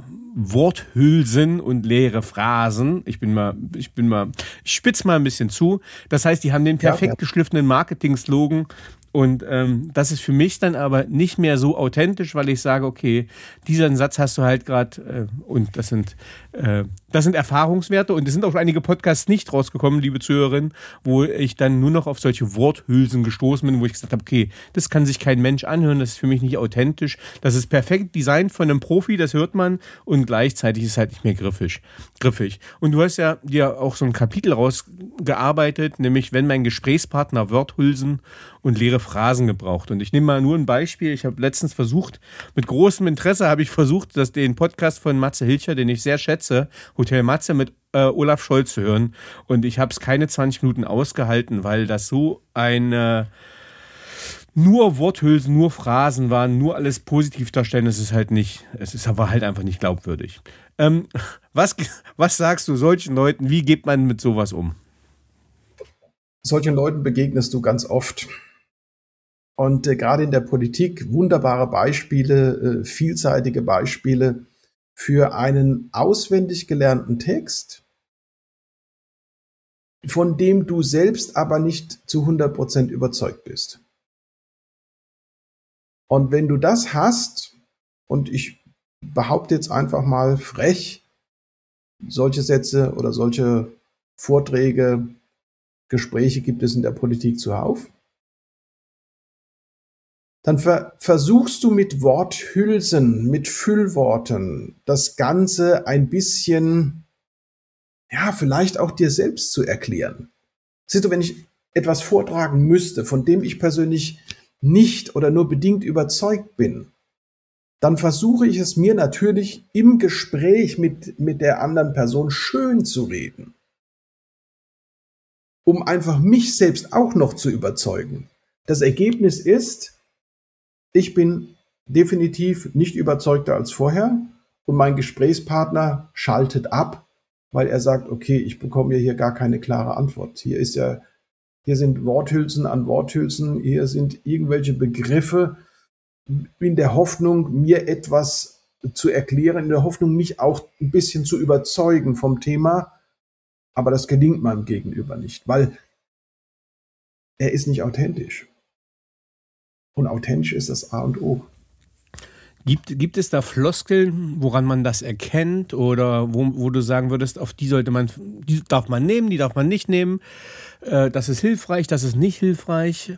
Worthülsen und leere Phrasen. Ich bin mal, ich bin mal, ich spitz mal ein bisschen zu. Das heißt, die haben den perfekt ja, ja. geschliffenen Marketing-Slogan. Und ähm, das ist für mich dann aber nicht mehr so authentisch, weil ich sage, okay, diesen Satz hast du halt gerade, äh, und das sind äh, das sind Erfahrungswerte und es sind auch einige Podcasts nicht rausgekommen, liebe Zuhörerinnen, wo ich dann nur noch auf solche Worthülsen gestoßen bin, wo ich gesagt habe, okay, das kann sich kein Mensch anhören, das ist für mich nicht authentisch, das ist perfekt designt von einem Profi, das hört man und gleichzeitig ist es halt nicht mehr griffig. griffig. Und du hast ja dir auch so ein Kapitel rausgearbeitet, nämlich wenn mein Gesprächspartner Worthülsen und leere Phrasen gebraucht. Und ich nehme mal nur ein Beispiel. Ich habe letztens versucht, mit großem Interesse habe ich versucht, dass den Podcast von Matze Hilscher, den ich sehr schätze, Hotel Matze mit äh, Olaf Scholz zu hören. Und ich habe es keine zwanzig Minuten ausgehalten, weil das so eine nur Worthülsen, nur Phrasen waren, nur alles positiv darstellen. Es ist halt nicht, es ist aber halt einfach nicht glaubwürdig. Ähm, was, was sagst du solchen Leuten? Wie geht man mit sowas um? Solchen Leuten begegnest du ganz oft. Und äh, gerade in der Politik wunderbare Beispiele, äh, vielseitige Beispiele für einen auswendig gelernten Text, von dem du selbst aber nicht zu hundert Prozent überzeugt bist. Und wenn du das hast, und ich behaupte jetzt einfach mal frech, solche Sätze oder solche Vorträge, Gespräche gibt es in der Politik zuhauf, dann ver- versuchst du mit Worthülsen, mit Füllworten das Ganze ein bisschen, ja, vielleicht auch dir selbst zu erklären. Siehst du, wenn ich etwas vortragen müsste, von dem ich persönlich nicht oder nur bedingt überzeugt bin, dann versuche ich es mir natürlich im Gespräch mit, mit der anderen Person schön zu reden, um einfach mich selbst auch noch zu überzeugen. Das Ergebnis ist, ich bin definitiv nicht überzeugter als vorher und mein Gesprächspartner schaltet ab, weil er sagt, okay, ich bekomme hier gar keine klare Antwort. Hier ist ja, hier sind Worthülsen an Worthülsen, hier sind irgendwelche Begriffe in der Hoffnung, mir etwas zu erklären, in der Hoffnung, mich auch ein bisschen zu überzeugen vom Thema, aber das gelingt meinem Gegenüber nicht, weil er ist nicht authentisch. Und authentisch ist das A und O. Gibt, gibt es da Floskeln, woran man das erkennt oder wo, wo du sagen würdest, auf die sollte man, die darf man nehmen, die darf man nicht nehmen, äh, das ist hilfreich, das ist nicht hilfreich?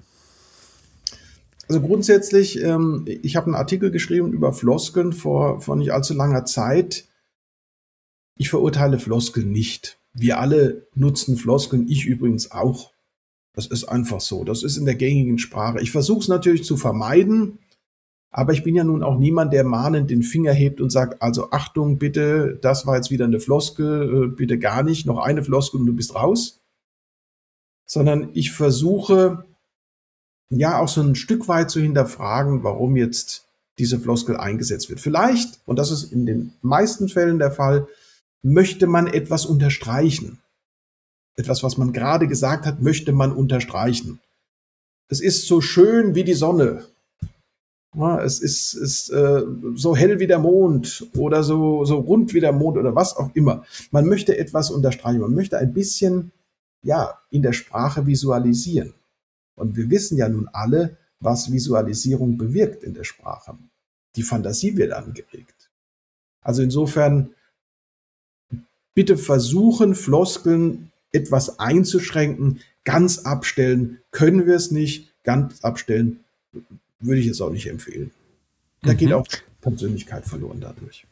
Also grundsätzlich, ähm, ich habe einen Artikel geschrieben über Floskeln vor, vor nicht allzu langer Zeit. Ich verurteile Floskeln nicht. Wir alle nutzen Floskeln, ich übrigens auch. Das ist einfach so, das ist in der gängigen Sprache. Ich versuche es natürlich zu vermeiden, aber ich bin ja nun auch niemand, der mahnend den Finger hebt und sagt, also Achtung, bitte, das war jetzt wieder eine Floskel, bitte gar nicht, noch eine Floskel und du bist raus. Sondern ich versuche, ja, auch so ein Stück weit zu hinterfragen, warum jetzt diese Floskel eingesetzt wird. Vielleicht, und das ist in den meisten Fällen der Fall, möchte man etwas unterstreichen. Etwas, was man gerade gesagt hat, möchte man unterstreichen. Es ist so schön wie die Sonne. Ja, es ist, ist äh, so hell wie der Mond oder so, so rund wie der Mond oder was auch immer. Man möchte etwas unterstreichen. Man möchte ein bisschen, ja, in der Sprache visualisieren. Und wir wissen ja nun alle, was Visualisierung bewirkt in der Sprache. Die Fantasie wird angeregt. Also insofern bitte versuchen, Floskeln etwas einzuschränken. Ganz abstellen können wir es nicht. Ganz abstellen würde ich jetzt auch nicht empfehlen. Da mhm. geht auch Persönlichkeit verloren dadurch.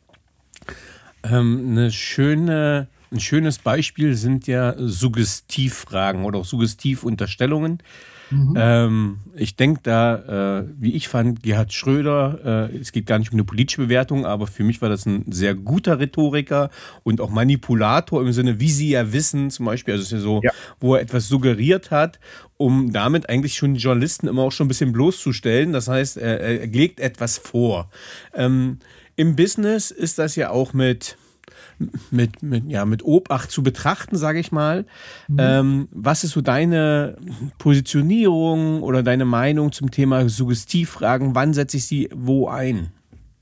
Ähm, eine schöne, ein schönes Beispiel sind ja Suggestivfragen oder auch Suggestivunterstellungen. Mhm. Ähm, ich denke da, äh, wie ich fand, Gerhard Schröder, äh, es geht gar nicht um eine politische Bewertung, aber für mich war das ein sehr guter Rhetoriker und auch Manipulator im Sinne, wie Sie ja wissen, zum Beispiel, also es ist ja so, ja. wo er etwas suggeriert hat, um damit eigentlich schon die Journalisten immer auch schon ein bisschen bloßzustellen. Das heißt, er, er legt etwas vor. Ähm, im Business ist das ja auch mit Mit, mit, ja, mit Obacht zu betrachten, sage ich mal. Mhm. Ähm, was ist so deine Positionierung oder deine Meinung zum Thema Suggestivfragen? Wann setze ich sie wo ein?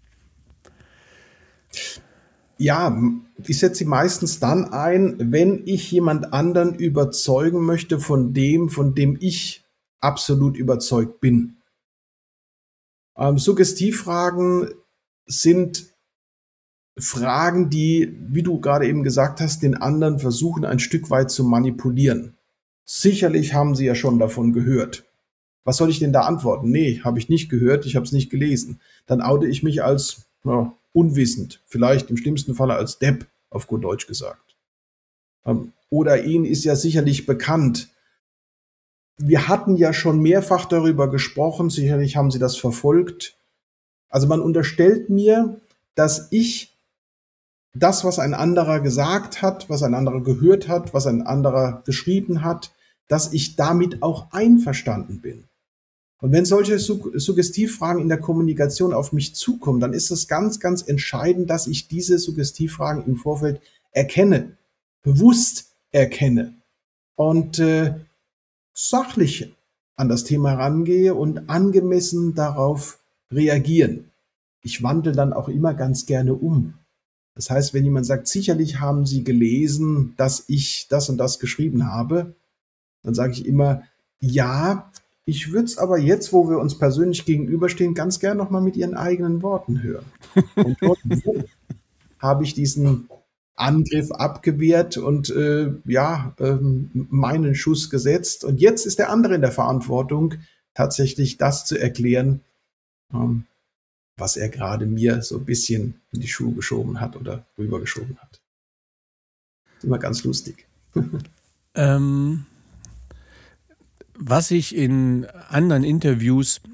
Ja, ich setze sie meistens dann ein, wenn ich jemand anderen überzeugen möchte von dem, von dem ich absolut überzeugt bin. Ähm, Suggestivfragen sind Fragen, die, wie du gerade eben gesagt hast, den anderen versuchen, ein Stück weit zu manipulieren. Sicherlich haben sie ja schon davon gehört. Was soll ich denn da antworten? Nee, habe ich nicht gehört, ich habe es nicht gelesen. Dann oute ich mich als ja, unwissend, vielleicht im schlimmsten Falle als Depp, auf gut Deutsch gesagt. Ähm, oder Ihnen ist ja sicherlich bekannt. Wir hatten ja schon mehrfach darüber gesprochen, sicherlich haben Sie das verfolgt. Also man unterstellt mir, dass ich das, was ein anderer gesagt hat, was ein anderer gehört hat, was ein anderer geschrieben hat, dass ich damit auch einverstanden bin. Und wenn solche Suggestivfragen in der Kommunikation auf mich zukommen, dann ist es ganz, ganz entscheidend, dass ich diese Suggestivfragen im Vorfeld erkenne, bewusst erkenne und äh, sachlich an das Thema rangehe und angemessen darauf reagieren. Ich wandle dann auch immer ganz gerne um. Das heißt, wenn jemand sagt, sicherlich haben Sie gelesen, dass ich das und das geschrieben habe, dann sage ich immer, ja, ich würde es aber jetzt, wo wir uns persönlich gegenüberstehen, ganz gern nochmal mit Ihren eigenen Worten hören. Und dort habe ich diesen Angriff abgewehrt und äh, ja, ähm, meinen Schuss gesetzt. Und jetzt ist der andere in der Verantwortung, tatsächlich das zu erklären, ähm, was er gerade mir so ein bisschen in die Schuhe geschoben hat oder rübergeschoben hat. Das ist immer ganz lustig. ähm, was ich in anderen Interviews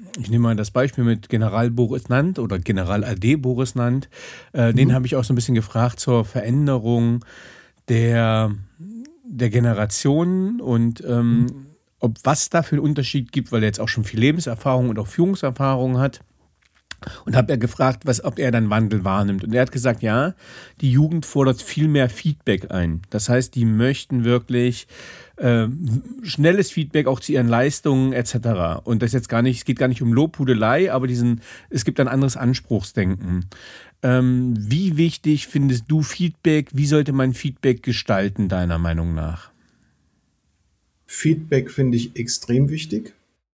ich nehme mal das Beispiel mit General Boris Nant oder General A D Boris Nant. Äh, mhm. Den habe ich auch so ein bisschen gefragt zur Veränderung der, der Generationen und ähm, mhm. ob was da für einen Unterschied gibt, weil er jetzt auch schon viel Lebenserfahrung und auch Führungserfahrung hat. Und habe er gefragt, was, ob er dann Wandel wahrnimmt. Und er hat gesagt, ja, die Jugend fordert viel mehr Feedback ein. Das heißt, die möchten wirklich äh, schnelles Feedback auch zu ihren Leistungen et cetera. Und das jetzt gar nicht, es geht gar nicht um Lobhudelei, aber diesen, es gibt ein anderes Anspruchsdenken. Ähm, wie wichtig findest du Feedback? Wie sollte man Feedback gestalten, deiner Meinung nach? Feedback finde ich extrem wichtig,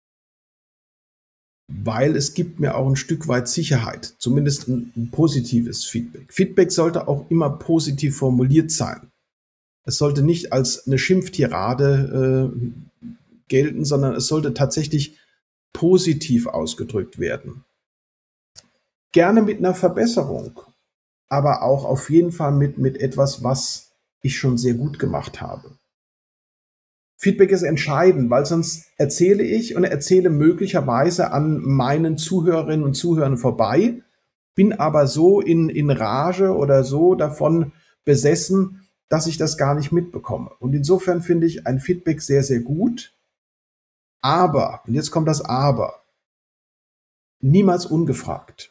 weil es gibt mir auch ein Stück weit Sicherheit, zumindest ein, ein positives Feedback. Feedback sollte auch immer positiv formuliert sein. Es sollte nicht als eine Schimpftirade äh, gelten, sondern es sollte tatsächlich positiv ausgedrückt werden. Gerne mit einer Verbesserung, aber auch auf jeden Fall mit, mit etwas, was ich schon sehr gut gemacht habe. Feedback ist entscheidend, weil sonst erzähle ich und erzähle möglicherweise an meinen Zuhörerinnen und Zuhörern vorbei, bin aber so in, in Rage oder so davon besessen, dass ich das gar nicht mitbekomme. Und insofern finde ich ein Feedback sehr, sehr gut. Aber, und jetzt kommt das Aber, niemals ungefragt.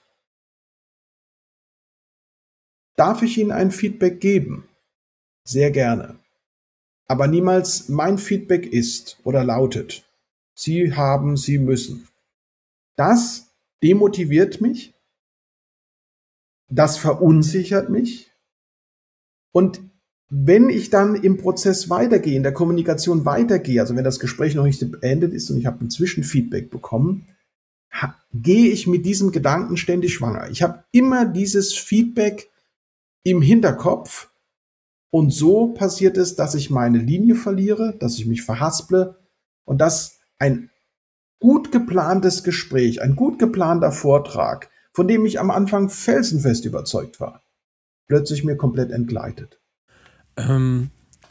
Darf ich Ihnen ein Feedback geben? Sehr gerne. Aber niemals mein Feedback ist oder lautet, Sie haben, Sie müssen. Das demotiviert mich, das verunsichert mich. Und wenn ich dann im Prozess weitergehe, in der Kommunikation weitergehe, also wenn das Gespräch noch nicht beendet ist und ich habe ein Zwischenfeedback bekommen, ha, gehe ich mit diesem Gedanken ständig schwanger. Ich habe immer dieses Feedback im Hinterkopf. Und so passiert es, dass ich meine Linie verliere, dass ich mich verhasple und dass ein gut geplantes Gespräch, ein gut geplanter Vortrag, von dem ich am Anfang felsenfest überzeugt war, plötzlich mir komplett entgleitet. Ähm,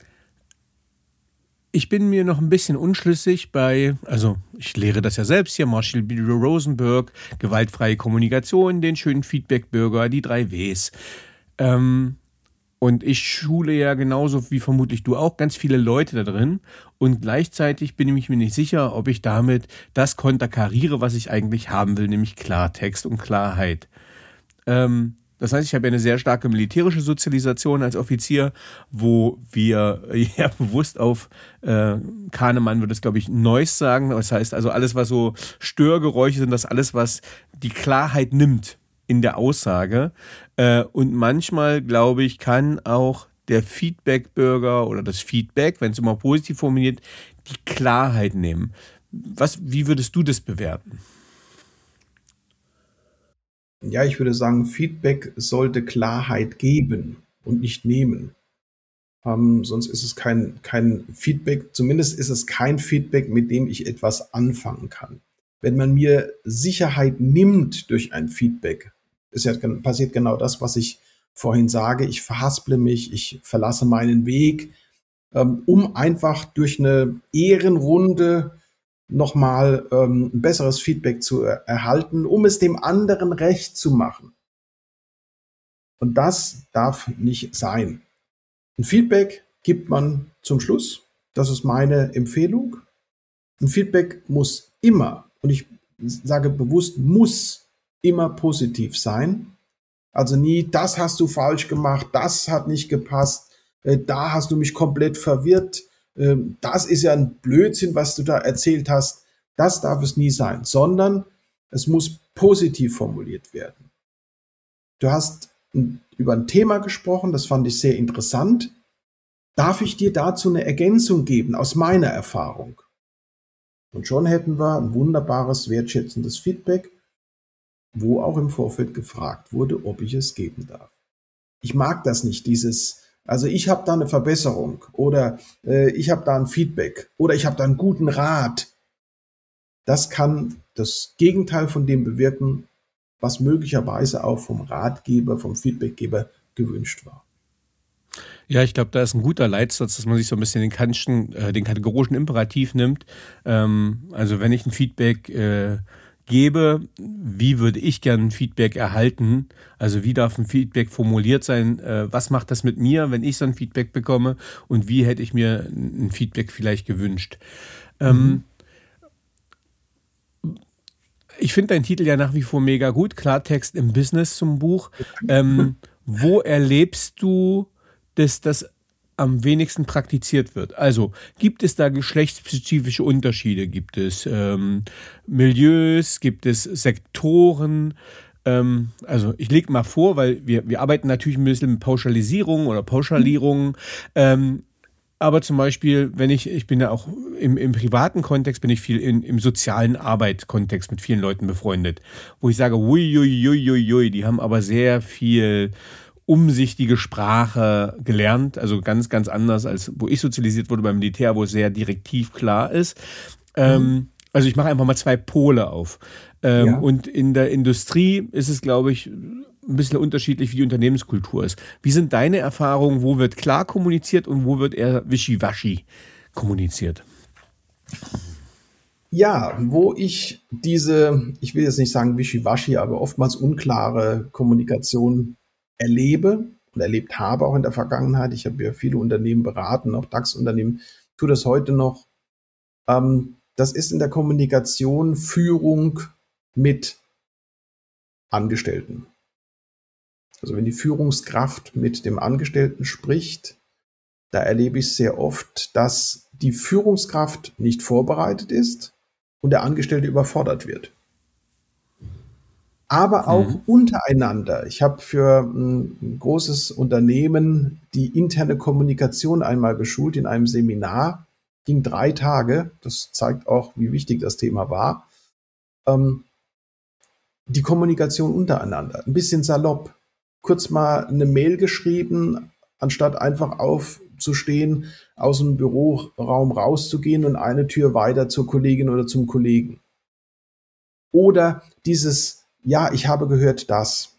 ich bin mir noch ein bisschen unschlüssig bei, also ich lehre das ja selbst hier, Marshall B. Rosenberg, gewaltfreie Kommunikation, den schönen Feedback-Bürger, die drei Ws. Ähm, Und ich schule ja genauso wie vermutlich du auch ganz viele Leute da drin. Und gleichzeitig bin ich mir nicht sicher, ob ich damit das konterkariere, was ich eigentlich haben will, nämlich Klartext und Klarheit. Ähm, das heißt, ich habe ja eine sehr starke militärische Sozialisation als Offizier, wo wir ja bewusst auf äh, Kahnemann würde es, glaube ich, Noise sagen. Das heißt also alles, was so Störgeräusche sind, das alles, was die Klarheit nimmt in der Aussage. Und manchmal, glaube ich, kann auch der Feedback-Bürger oder das Feedback, wenn es immer positiv formuliert, die Klarheit nehmen. Was, wie würdest du das bewerten? Ja, ich würde sagen, Feedback sollte Klarheit geben und nicht nehmen. Ähm, sonst ist es kein, kein Feedback, zumindest ist es kein Feedback, mit dem ich etwas anfangen kann. Wenn man mir Sicherheit nimmt durch ein Feedback, ist ja, passiert genau das, was ich vorhin sage. Ich verhasple mich, ich verlasse meinen Weg, ähm, um einfach durch eine Ehrenrunde nochmal ähm, ein besseres Feedback zu er- erhalten, um es dem anderen recht zu machen. Und das darf nicht sein. Ein Feedback gibt man zum Schluss. Das ist meine Empfehlung. Ein Feedback muss immer, und ich sage bewusst, muss immer positiv sein. Also nie, das hast du falsch gemacht, das hat nicht gepasst, äh, da hast du mich komplett verwirrt, äh, das ist ja ein Blödsinn, was du da erzählt hast. Das darf es nie sein, sondern es muss positiv formuliert werden. Du hast n- über ein Thema gesprochen, das fand ich sehr interessant. Darf ich dir dazu eine Ergänzung geben aus meiner Erfahrung? Und schon hätten wir ein wunderbares, wertschätzendes Feedback, wo auch im Vorfeld gefragt wurde, ob ich es geben darf. Ich mag das nicht, dieses, also ich habe da eine Verbesserung oder äh, ich habe da ein Feedback oder ich habe da einen guten Rat. Das kann das Gegenteil von dem bewirken, was möglicherweise auch vom Ratgeber, vom Feedbackgeber gewünscht war. Ja, ich glaube, da ist ein guter Leitsatz, dass man sich so ein bisschen den, Kantschen, äh, den kategorischen Imperativ nimmt. Ähm, also wenn ich ein Feedback äh, gebe, wie würde ich gern Feedback erhalten? Also wie darf ein Feedback formuliert sein? Äh, was macht das mit mir, wenn ich so ein Feedback bekomme? Und wie hätte ich mir ein Feedback vielleicht gewünscht? Mhm. Ähm, ich finde deinen Titel ja nach wie vor mega gut. Klartext im Business zum Buch. Ähm, wo erlebst du, dass das am wenigsten praktiziert wird? Also gibt es da geschlechtsspezifische Unterschiede? Gibt es ähm, Milieus? Gibt es Sektoren? Ähm, also ich lege mal vor, weil wir, wir arbeiten natürlich ein bisschen mit Pauschalisierung oder Pauschalierung. Ähm, aber zum Beispiel, wenn ich, ich bin ja auch im, im privaten Kontext, bin ich viel in, im sozialen Arbeitskontext mit vielen Leuten befreundet, wo ich sage, ui, ui, ui, ui, ui, die haben aber sehr viel umsichtige Sprache gelernt, also ganz, ganz anders, als wo ich sozialisiert wurde beim Militär, wo es sehr direktiv klar ist. Mhm. Ähm, also ich mache einfach mal zwei Pole auf. Ähm, ja. Und in der Industrie ist es, glaube ich, ein bisschen unterschiedlich, wie die Unternehmenskultur ist. Wie sind deine Erfahrungen, wo wird klar kommuniziert und wo wird eher wischiwaschi kommuniziert? Ja, wo ich diese, ich will jetzt nicht sagen wischiwaschi, aber oftmals unklare Kommunikation erlebe und erlebt habe, auch in der Vergangenheit. Ich habe ja viele Unternehmen beraten, auch DAX-Unternehmen, tue das heute noch. Ähm, das ist in der Kommunikation Führung mit Angestellten. Also wenn die Führungskraft mit dem Angestellten spricht, da erlebe ich sehr oft, dass die Führungskraft nicht vorbereitet ist und der Angestellte überfordert wird. Aber auch mhm. untereinander. Ich habe für ein großes Unternehmen die interne Kommunikation einmal geschult in einem Seminar. Ging drei Tage. Das zeigt auch, wie wichtig das Thema war. Ähm, die Kommunikation untereinander. Ein bisschen salopp. Kurz mal eine Mail geschrieben, anstatt einfach aufzustehen, aus dem Büroraum rauszugehen und eine Tür weiter zur Kollegin oder zum Kollegen. Oder dieses ja, ich habe gehört das.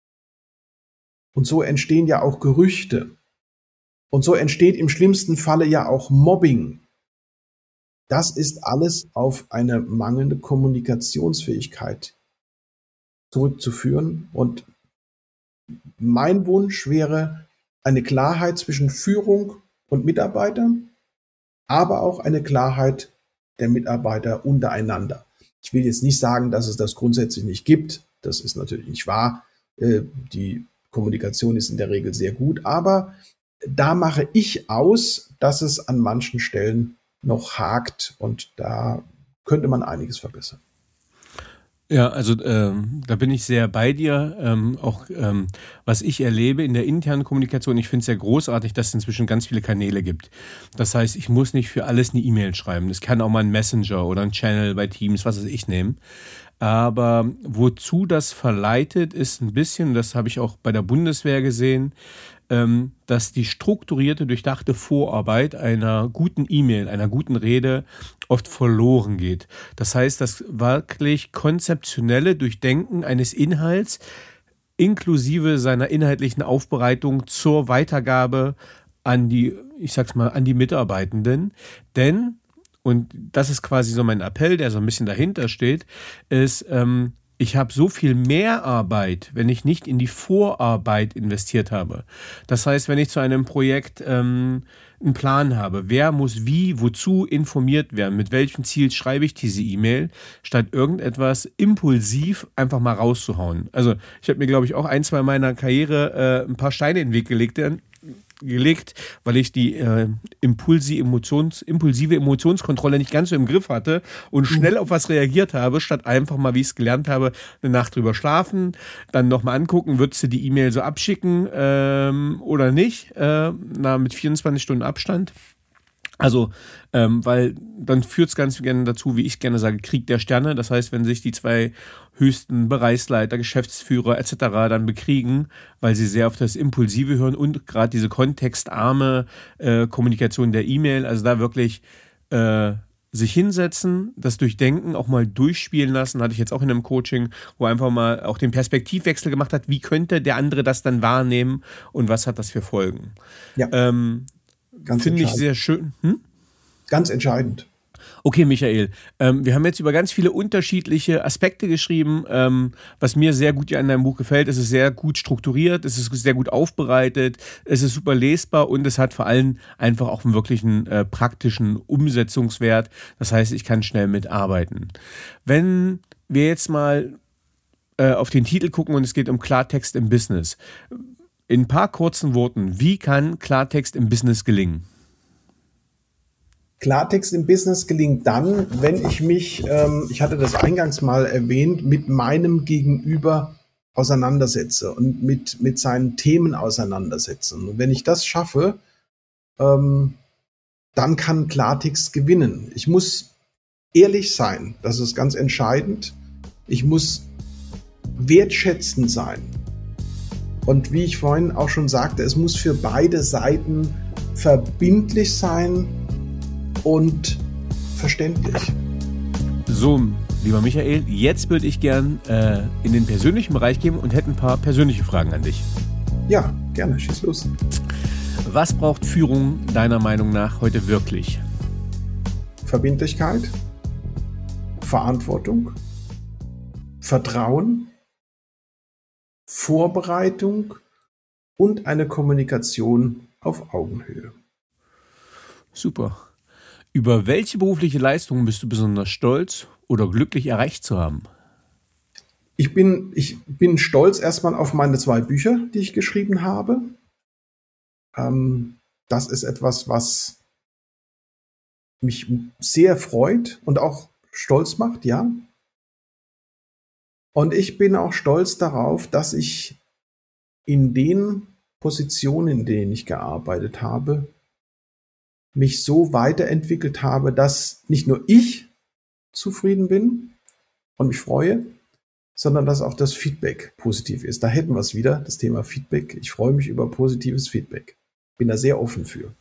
Und so entstehen ja auch Gerüchte. Und so entsteht im schlimmsten Falle ja auch Mobbing. Das ist alles auf eine mangelnde Kommunikationsfähigkeit zurückzuführen. Und mein Wunsch wäre eine Klarheit zwischen Führung und Mitarbeiter, aber auch eine Klarheit der Mitarbeiter untereinander. Ich will jetzt nicht sagen, dass es das grundsätzlich nicht gibt. Das ist natürlich nicht wahr. Die Kommunikation ist in der Regel sehr gut. Aber da mache ich aus, dass es an manchen Stellen noch hakt. Und da könnte man einiges verbessern. Ja, also ähm, da bin ich sehr bei dir. Ähm, auch ähm, was ich erlebe in der internen Kommunikation, ich finde es sehr großartig, dass es inzwischen ganz viele Kanäle gibt. Das heißt, ich muss nicht für alles eine E-Mail schreiben. Das kann auch mal ein Messenger oder ein Channel bei Teams, was weiß ich, nehmen. Aber wozu das verleitet, ist ein bisschen, das habe ich auch bei der Bundeswehr gesehen, ähm, dass die strukturierte, durchdachte Vorarbeit einer guten E-Mail, einer guten Rede oft verloren geht. Das heißt, das wirklich konzeptionelle Durchdenken eines Inhalts inklusive seiner inhaltlichen Aufbereitung zur Weitergabe an die, ich sag's mal, an die Mitarbeitenden. Denn, und das ist quasi so mein Appell, der so ein bisschen dahinter steht, ist, ähm, ich habe so viel mehr Arbeit, wenn ich nicht in die Vorarbeit investiert habe. Das heißt, wenn ich zu einem Projekt ähm, einen Plan habe, wer muss wie, wozu informiert werden, mit welchem Ziel schreibe ich diese E-Mail, statt irgendetwas impulsiv einfach mal rauszuhauen. Also ich habe mir, glaube ich, auch ein, zwei meiner Karriere äh, ein paar Steine in den Weg gelegt, gelegt, weil ich die äh, impulsi Emotions, impulsive Emotionskontrolle nicht ganz so im Griff hatte und schnell auf was reagiert habe, statt einfach mal, wie ich es gelernt habe, eine Nacht drüber schlafen, dann nochmal angucken, würdest du die E-Mail so abschicken ähm, oder nicht, äh, na, mit vierundzwanzig Stunden Abstand. Also, ähm, weil dann führt es ganz gerne dazu, wie ich gerne sage, Krieg der Sterne. Das heißt, wenn sich die zwei höchsten Bereichsleiter, Geschäftsführer et cetera dann bekriegen, weil sie sehr auf das Impulsive hören und gerade diese kontextarme äh, Kommunikation der E-Mail, also da wirklich äh, sich hinsetzen, das Durchdenken auch mal durchspielen lassen, hatte ich jetzt auch in einem Coaching, wo einfach mal auch den Perspektivwechsel gemacht hat, wie könnte der andere das dann wahrnehmen und was hat das für Folgen. Ja. Ähm, Finde ich sehr schön. Hm? Ganz entscheidend. Okay, Michael, ähm, wir haben jetzt über ganz viele unterschiedliche Aspekte geschrieben. Ähm, was mir sehr gut an deinem Buch gefällt, es ist sehr gut strukturiert, es ist sehr gut aufbereitet, es ist super lesbar und es hat vor allem einfach auch einen wirklichen äh, praktischen Umsetzungswert. Das heißt, ich kann schnell mitarbeiten. Wenn wir jetzt mal äh, auf den Titel gucken und es geht um Klartext im Business. In ein paar kurzen Worten, wie kann Klartext im Business gelingen? Klartext im Business gelingt dann, wenn ich mich, ähm, ich hatte das eingangs mal erwähnt, mit meinem Gegenüber auseinandersetze und mit, mit seinen Themen auseinandersetze. Und wenn ich das schaffe, ähm, dann kann Klartext gewinnen. Ich muss ehrlich sein, das ist ganz entscheidend. Ich muss wertschätzend sein. Und wie ich vorhin auch schon sagte, es muss für beide Seiten verbindlich sein und verständlich. So, lieber Michael, jetzt würde ich gern äh, in den persönlichen Bereich gehen und hätte ein paar persönliche Fragen an dich. Ja, gerne, schieß los. Was braucht Führung deiner Meinung nach heute wirklich? Verbindlichkeit, Verantwortung, Vertrauen, Vorbereitung und eine Kommunikation auf Augenhöhe. Super. Über welche berufliche Leistungen bist du besonders stolz oder glücklich erreicht zu haben? Ich bin, ich bin stolz erstmal auf meine zwei Bücher, die ich geschrieben habe. Ähm, das ist etwas, was mich sehr freut und auch stolz macht, ja. Und ich bin auch stolz darauf, dass ich in den Positionen, in denen ich gearbeitet habe, mich so weiterentwickelt habe, dass nicht nur ich zufrieden bin und mich freue, sondern dass auch das Feedback positiv ist. Da hätten wir es wieder, das Thema Feedback. Ich freue mich über positives Feedback. Bin da sehr offen für.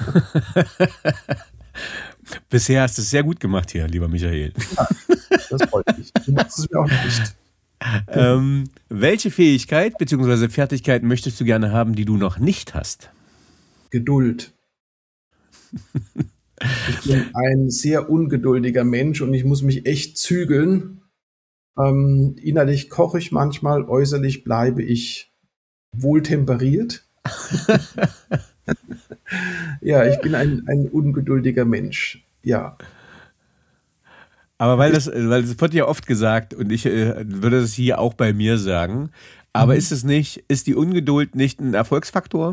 Bisher hast du es sehr gut gemacht hier, lieber Michael. Ja, das freut mich. Du machst es mir auch nicht. Ähm, welche Fähigkeit bzw. Fertigkeit möchtest du gerne haben, die du noch nicht hast? Geduld. Ich bin ein sehr ungeduldiger Mensch und ich muss mich echt zügeln. Ähm, innerlich koche ich manchmal, äußerlich bleibe ich wohltemperiert. Ja, ich bin ein, ein ungeduldiger Mensch. Ja. Aber weil das, weil das wird ja oft gesagt und ich äh, würde es hier auch bei mir sagen, aber mhm. ist es nicht, ist die Ungeduld nicht ein Erfolgsfaktor?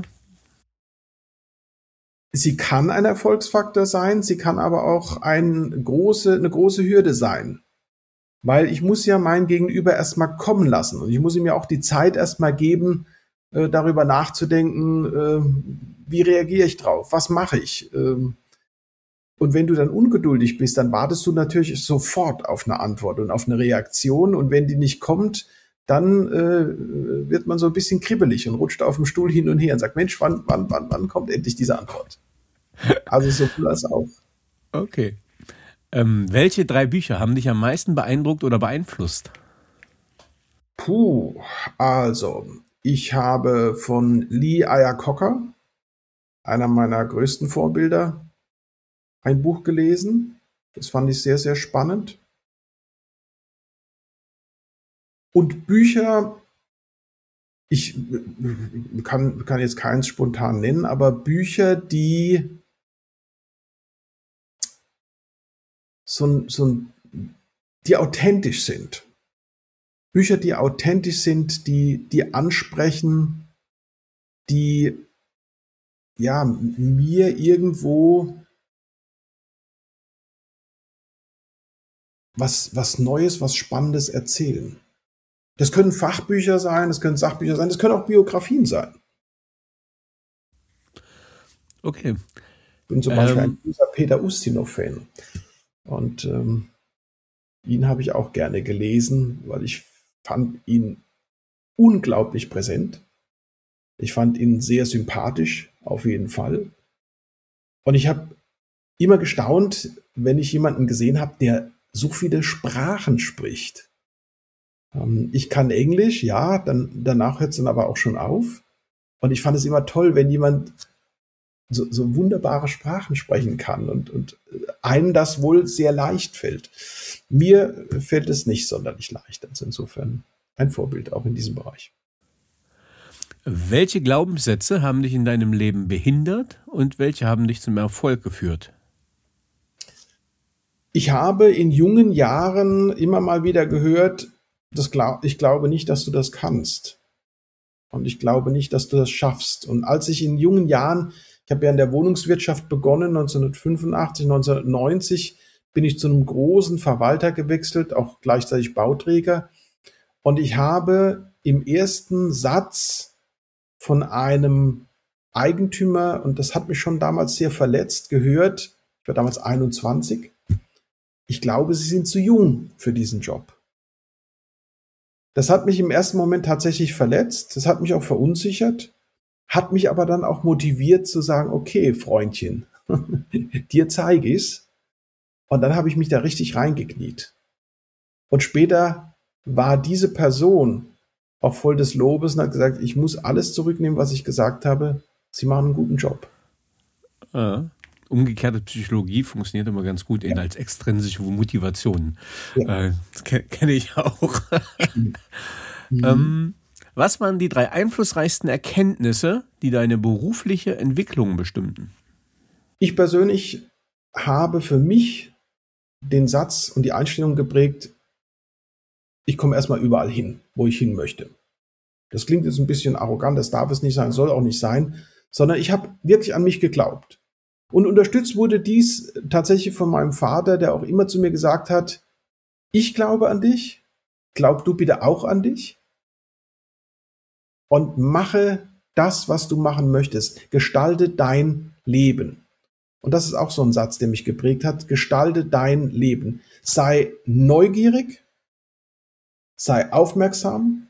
Sie kann ein Erfolgsfaktor sein, sie kann aber auch ein große, eine große Hürde sein. Weil ich muss ja mein Gegenüber erstmal kommen lassen und ich muss ihm ja auch die Zeit erstmal geben, äh, darüber nachzudenken, äh, wie reagiere ich drauf, was mache ich. Ähm, und wenn du dann ungeduldig bist, dann wartest du natürlich sofort auf eine Antwort und auf eine Reaktion und wenn die nicht kommt, dann äh, wird man so ein bisschen kribbelig und rutscht auf dem Stuhl hin und her und sagt, Mensch, wann, wann, wann, wann kommt endlich diese Antwort? Also sowohl als auch. Okay. Ähm, welche drei Bücher haben dich am meisten beeindruckt oder beeinflusst? Puh, also ich habe von Lee Iacocca, einer meiner größten Vorbilder, ein Buch gelesen. Das fand ich sehr, sehr spannend. Und Bücher, ich kann, kann jetzt keins spontan nennen, aber Bücher, die so, so, die authentisch sind. Bücher, die authentisch sind, die, die ansprechen, die ja mir irgendwo was, was Neues, was Spannendes erzählen. Das können Fachbücher sein, das können Sachbücher sein, das können auch Biografien sein. Okay. Ich bin zum Beispiel ähm, ein großer Peter Ustinov-Fan. Und ähm, ihn habe ich auch gerne gelesen, weil ich fand ihn unglaublich präsent. Ich fand ihn sehr sympathisch, auf jeden Fall. Und ich habe immer gestaunt, wenn ich jemanden gesehen habe, der so viele Sprachen spricht. Ähm, ich kann Englisch, ja, dann, danach hört es dann aber auch schon auf. Und ich fand es immer toll, wenn jemand so, so wunderbare Sprachen sprechen kann und, und einem das wohl sehr leicht fällt. Mir fällt es nicht sonderlich leicht. Also insofern ein Vorbild auch in diesem Bereich. Welche Glaubenssätze haben dich in deinem Leben behindert und welche haben dich zum Erfolg geführt? Ich habe in jungen Jahren immer mal wieder gehört, das glaub, ich glaube nicht, dass du das kannst. Und ich glaube nicht, dass du das schaffst. Und als ich in jungen Jahren, ich habe ja in der Wohnungswirtschaft begonnen, neunzehnhundertfünfundachtzig, neunzehnhundertneunzig, bin ich zu einem großen Verwalter gewechselt, auch gleichzeitig Bauträger. Und ich habe im ersten Satz von einem Eigentümer, und das hat mich schon damals sehr verletzt, gehört, ich war damals einundzwanzig, ich glaube, Sie sind zu jung für diesen Job. Das hat mich im ersten Moment tatsächlich verletzt, das hat mich auch verunsichert, hat mich aber dann auch motiviert zu sagen, okay, Freundchen, dir zeige ich's. Und dann habe ich mich da richtig reingekniet. Und später war diese Person auch voll des Lobes und hat gesagt, ich muss alles zurücknehmen, was ich gesagt habe. Sie machen einen guten Job. Ah, umgekehrte Psychologie funktioniert immer ganz gut ja. als extrinsische Motivation. Ja. Äh, das kenne kenn ich auch. Mhm. ähm, was waren die drei einflussreichsten Erkenntnisse, die deine berufliche Entwicklung bestimmten? Ich persönlich habe für mich den Satz und die Einstellung geprägt, ich komme erstmal überall hin, wo ich hin möchte. Das klingt jetzt ein bisschen arrogant, das darf es nicht sein, soll auch nicht sein, sondern ich habe wirklich an mich geglaubt. Und unterstützt wurde dies tatsächlich von meinem Vater, der auch immer zu mir gesagt hat, ich glaube an dich, glaub du bitte auch an dich und mache das, was du machen möchtest. Gestalte dein Leben. Und das ist auch so ein Satz, der mich geprägt hat. Gestalte dein Leben. Sei neugierig, sei aufmerksam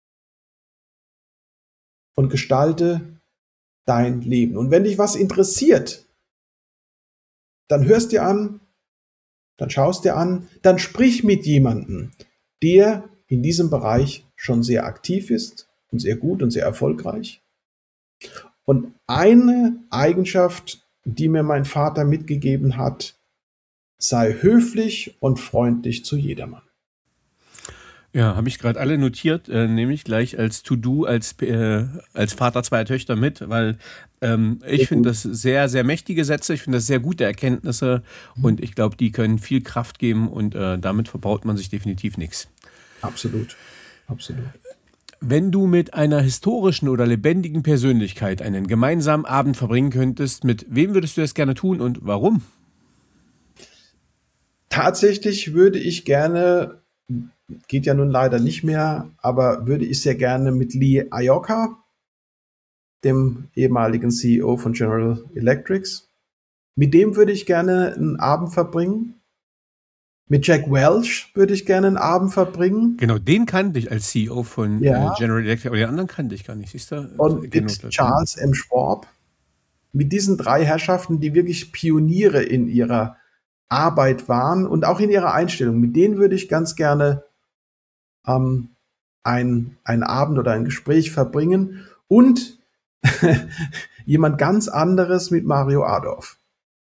und gestalte dein Leben. Und wenn dich was interessiert, dann hörst dir an, dann schaust dir an, dann sprich mit jemandem, der in diesem Bereich schon sehr aktiv ist und sehr gut und sehr erfolgreich. Und eine Eigenschaft, die mir mein Vater mitgegeben hat, sei höflich und freundlich zu jedermann. Ja, habe ich gerade alle notiert, äh, nehme ich gleich als To-Do, als, äh, als Vater zweier Töchter mit, weil ähm, ich finde das sehr, sehr mächtige Sätze, ich finde das sehr gute Erkenntnisse mhm. und ich glaube, die können viel Kraft geben und äh, damit verbaut man sich definitiv nichts. Absolut, absolut. Wenn du mit einer historischen oder lebendigen Persönlichkeit einen gemeinsamen Abend verbringen könntest, mit wem würdest du das gerne tun und warum? Tatsächlich würde ich gerne, geht ja nun leider nicht mehr, aber würde ich sehr gerne mit Lee Iacocca, dem ehemaligen C E O von General Electric, mit dem würde ich gerne einen Abend verbringen. Mit Jack Welch würde ich gerne einen Abend verbringen. Genau, den kannte ich als C E O von ja. äh, General Electric, aber den anderen kannte ich gar nicht. Siehst du? Und mit Charles M. Schwab. Mit diesen drei Herrschaften, die wirklich Pioniere in ihrer Arbeit waren und auch in ihrer Einstellung. Mit denen würde ich ganz gerne ähm, ein, einen Abend oder ein Gespräch verbringen. Und jemand ganz anderes mit Mario Adorf.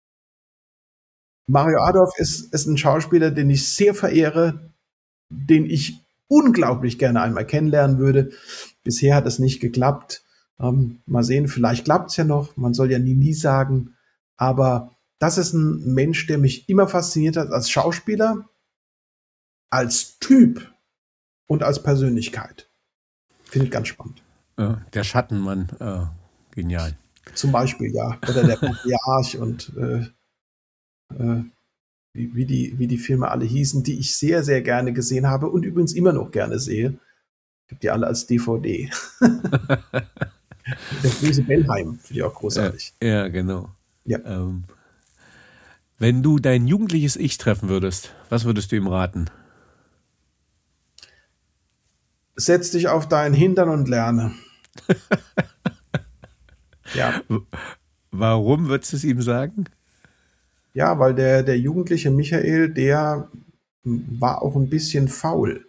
Mario Adorf ist, ist ein Schauspieler, den ich sehr verehre, den ich unglaublich gerne einmal kennenlernen würde. Bisher hat es nicht geklappt. Ähm, mal sehen, vielleicht klappt es ja noch. Man soll ja nie, nie sagen. Aber das ist ein Mensch, der mich immer fasziniert hat als Schauspieler, als Typ und als Persönlichkeit. Finde ich ganz spannend. Ja, der Schattenmann, äh, genial. Zum Beispiel, ja. Oder der Patriarch und äh, äh, wie, wie, die, wie die Filme alle hießen, die ich sehr, sehr gerne gesehen habe und übrigens immer noch gerne sehe. Ich habe die alle als D V D. Der böse Bellheim, finde ich auch großartig. Ja, ja genau. Ja. Ähm, wenn du dein jugendliches Ich treffen würdest, was würdest du ihm raten? Setz dich auf deinen Hintern und lerne. Ja. Warum würdest du es ihm sagen? Ja, weil der, der jugendliche Michael, der war auch ein bisschen faul.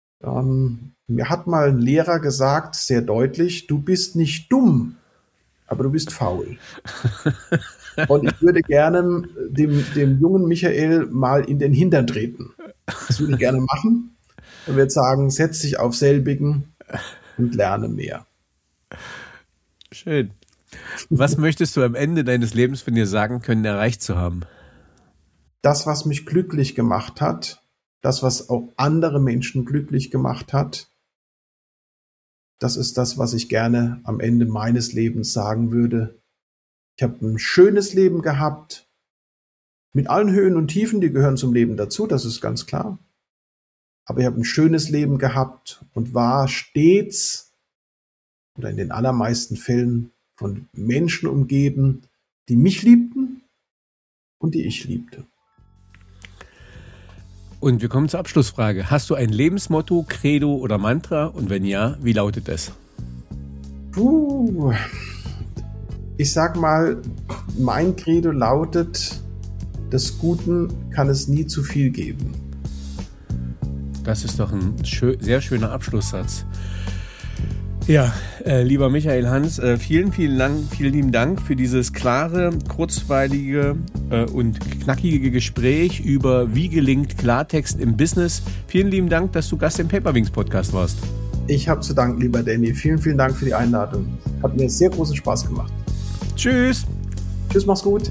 Ähm, mir hat mal ein Lehrer gesagt, sehr deutlich, du bist nicht dumm, aber du bist faul. Und ich würde gerne dem, dem jungen Michael mal in den Hintern treten. Das würde ich gerne machen. Er wird sagen, setz dich auf selbigen und lerne mehr. Schön. Was möchtest du am Ende deines Lebens von dir sagen können, erreicht zu haben? Das, was mich glücklich gemacht hat, das, was auch andere Menschen glücklich gemacht hat, das ist das, was ich gerne am Ende meines Lebens sagen würde. Ich habe ein schönes Leben gehabt, mit allen Höhen und Tiefen, die gehören zum Leben dazu, das ist ganz klar. Aber ich habe ein schönes Leben gehabt und war stets oder in den allermeisten Fällen von Menschen umgeben, die mich liebten und die ich liebte. Und wir kommen zur Abschlussfrage. Hast du ein Lebensmotto, Credo oder Mantra? Und wenn ja, wie lautet es? Puh. Ich sag mal, mein Credo lautet, des Guten kann es nie zu viel geben. Das ist doch ein schö- sehr schöner Abschlusssatz. Ja, äh, lieber Michael Hans, äh, vielen, vielen Dank, vielen lieben Dank für dieses klare, kurzweilige äh, und knackige Gespräch über wie gelingt Klartext im Business. Vielen lieben Dank, dass du Gast im Paperwings Podcast warst. Ich habe zu danken, lieber Danny. Vielen, vielen Dank für die Einladung. Hat mir sehr großen Spaß gemacht. Tschüss. Tschüss, mach's gut.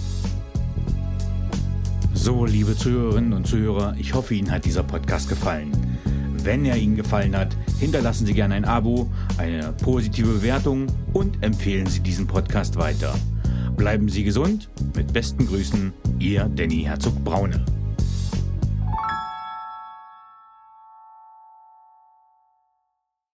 So, liebe Zuhörerinnen und Zuhörer, ich hoffe, Ihnen hat dieser Podcast gefallen. Wenn er Ihnen gefallen hat, hinterlassen Sie gerne ein Abo, eine positive Bewertung und empfehlen Sie diesen Podcast weiter. Bleiben Sie gesund. Mit besten Grüßen, Ihr Danny Herzog-Braune.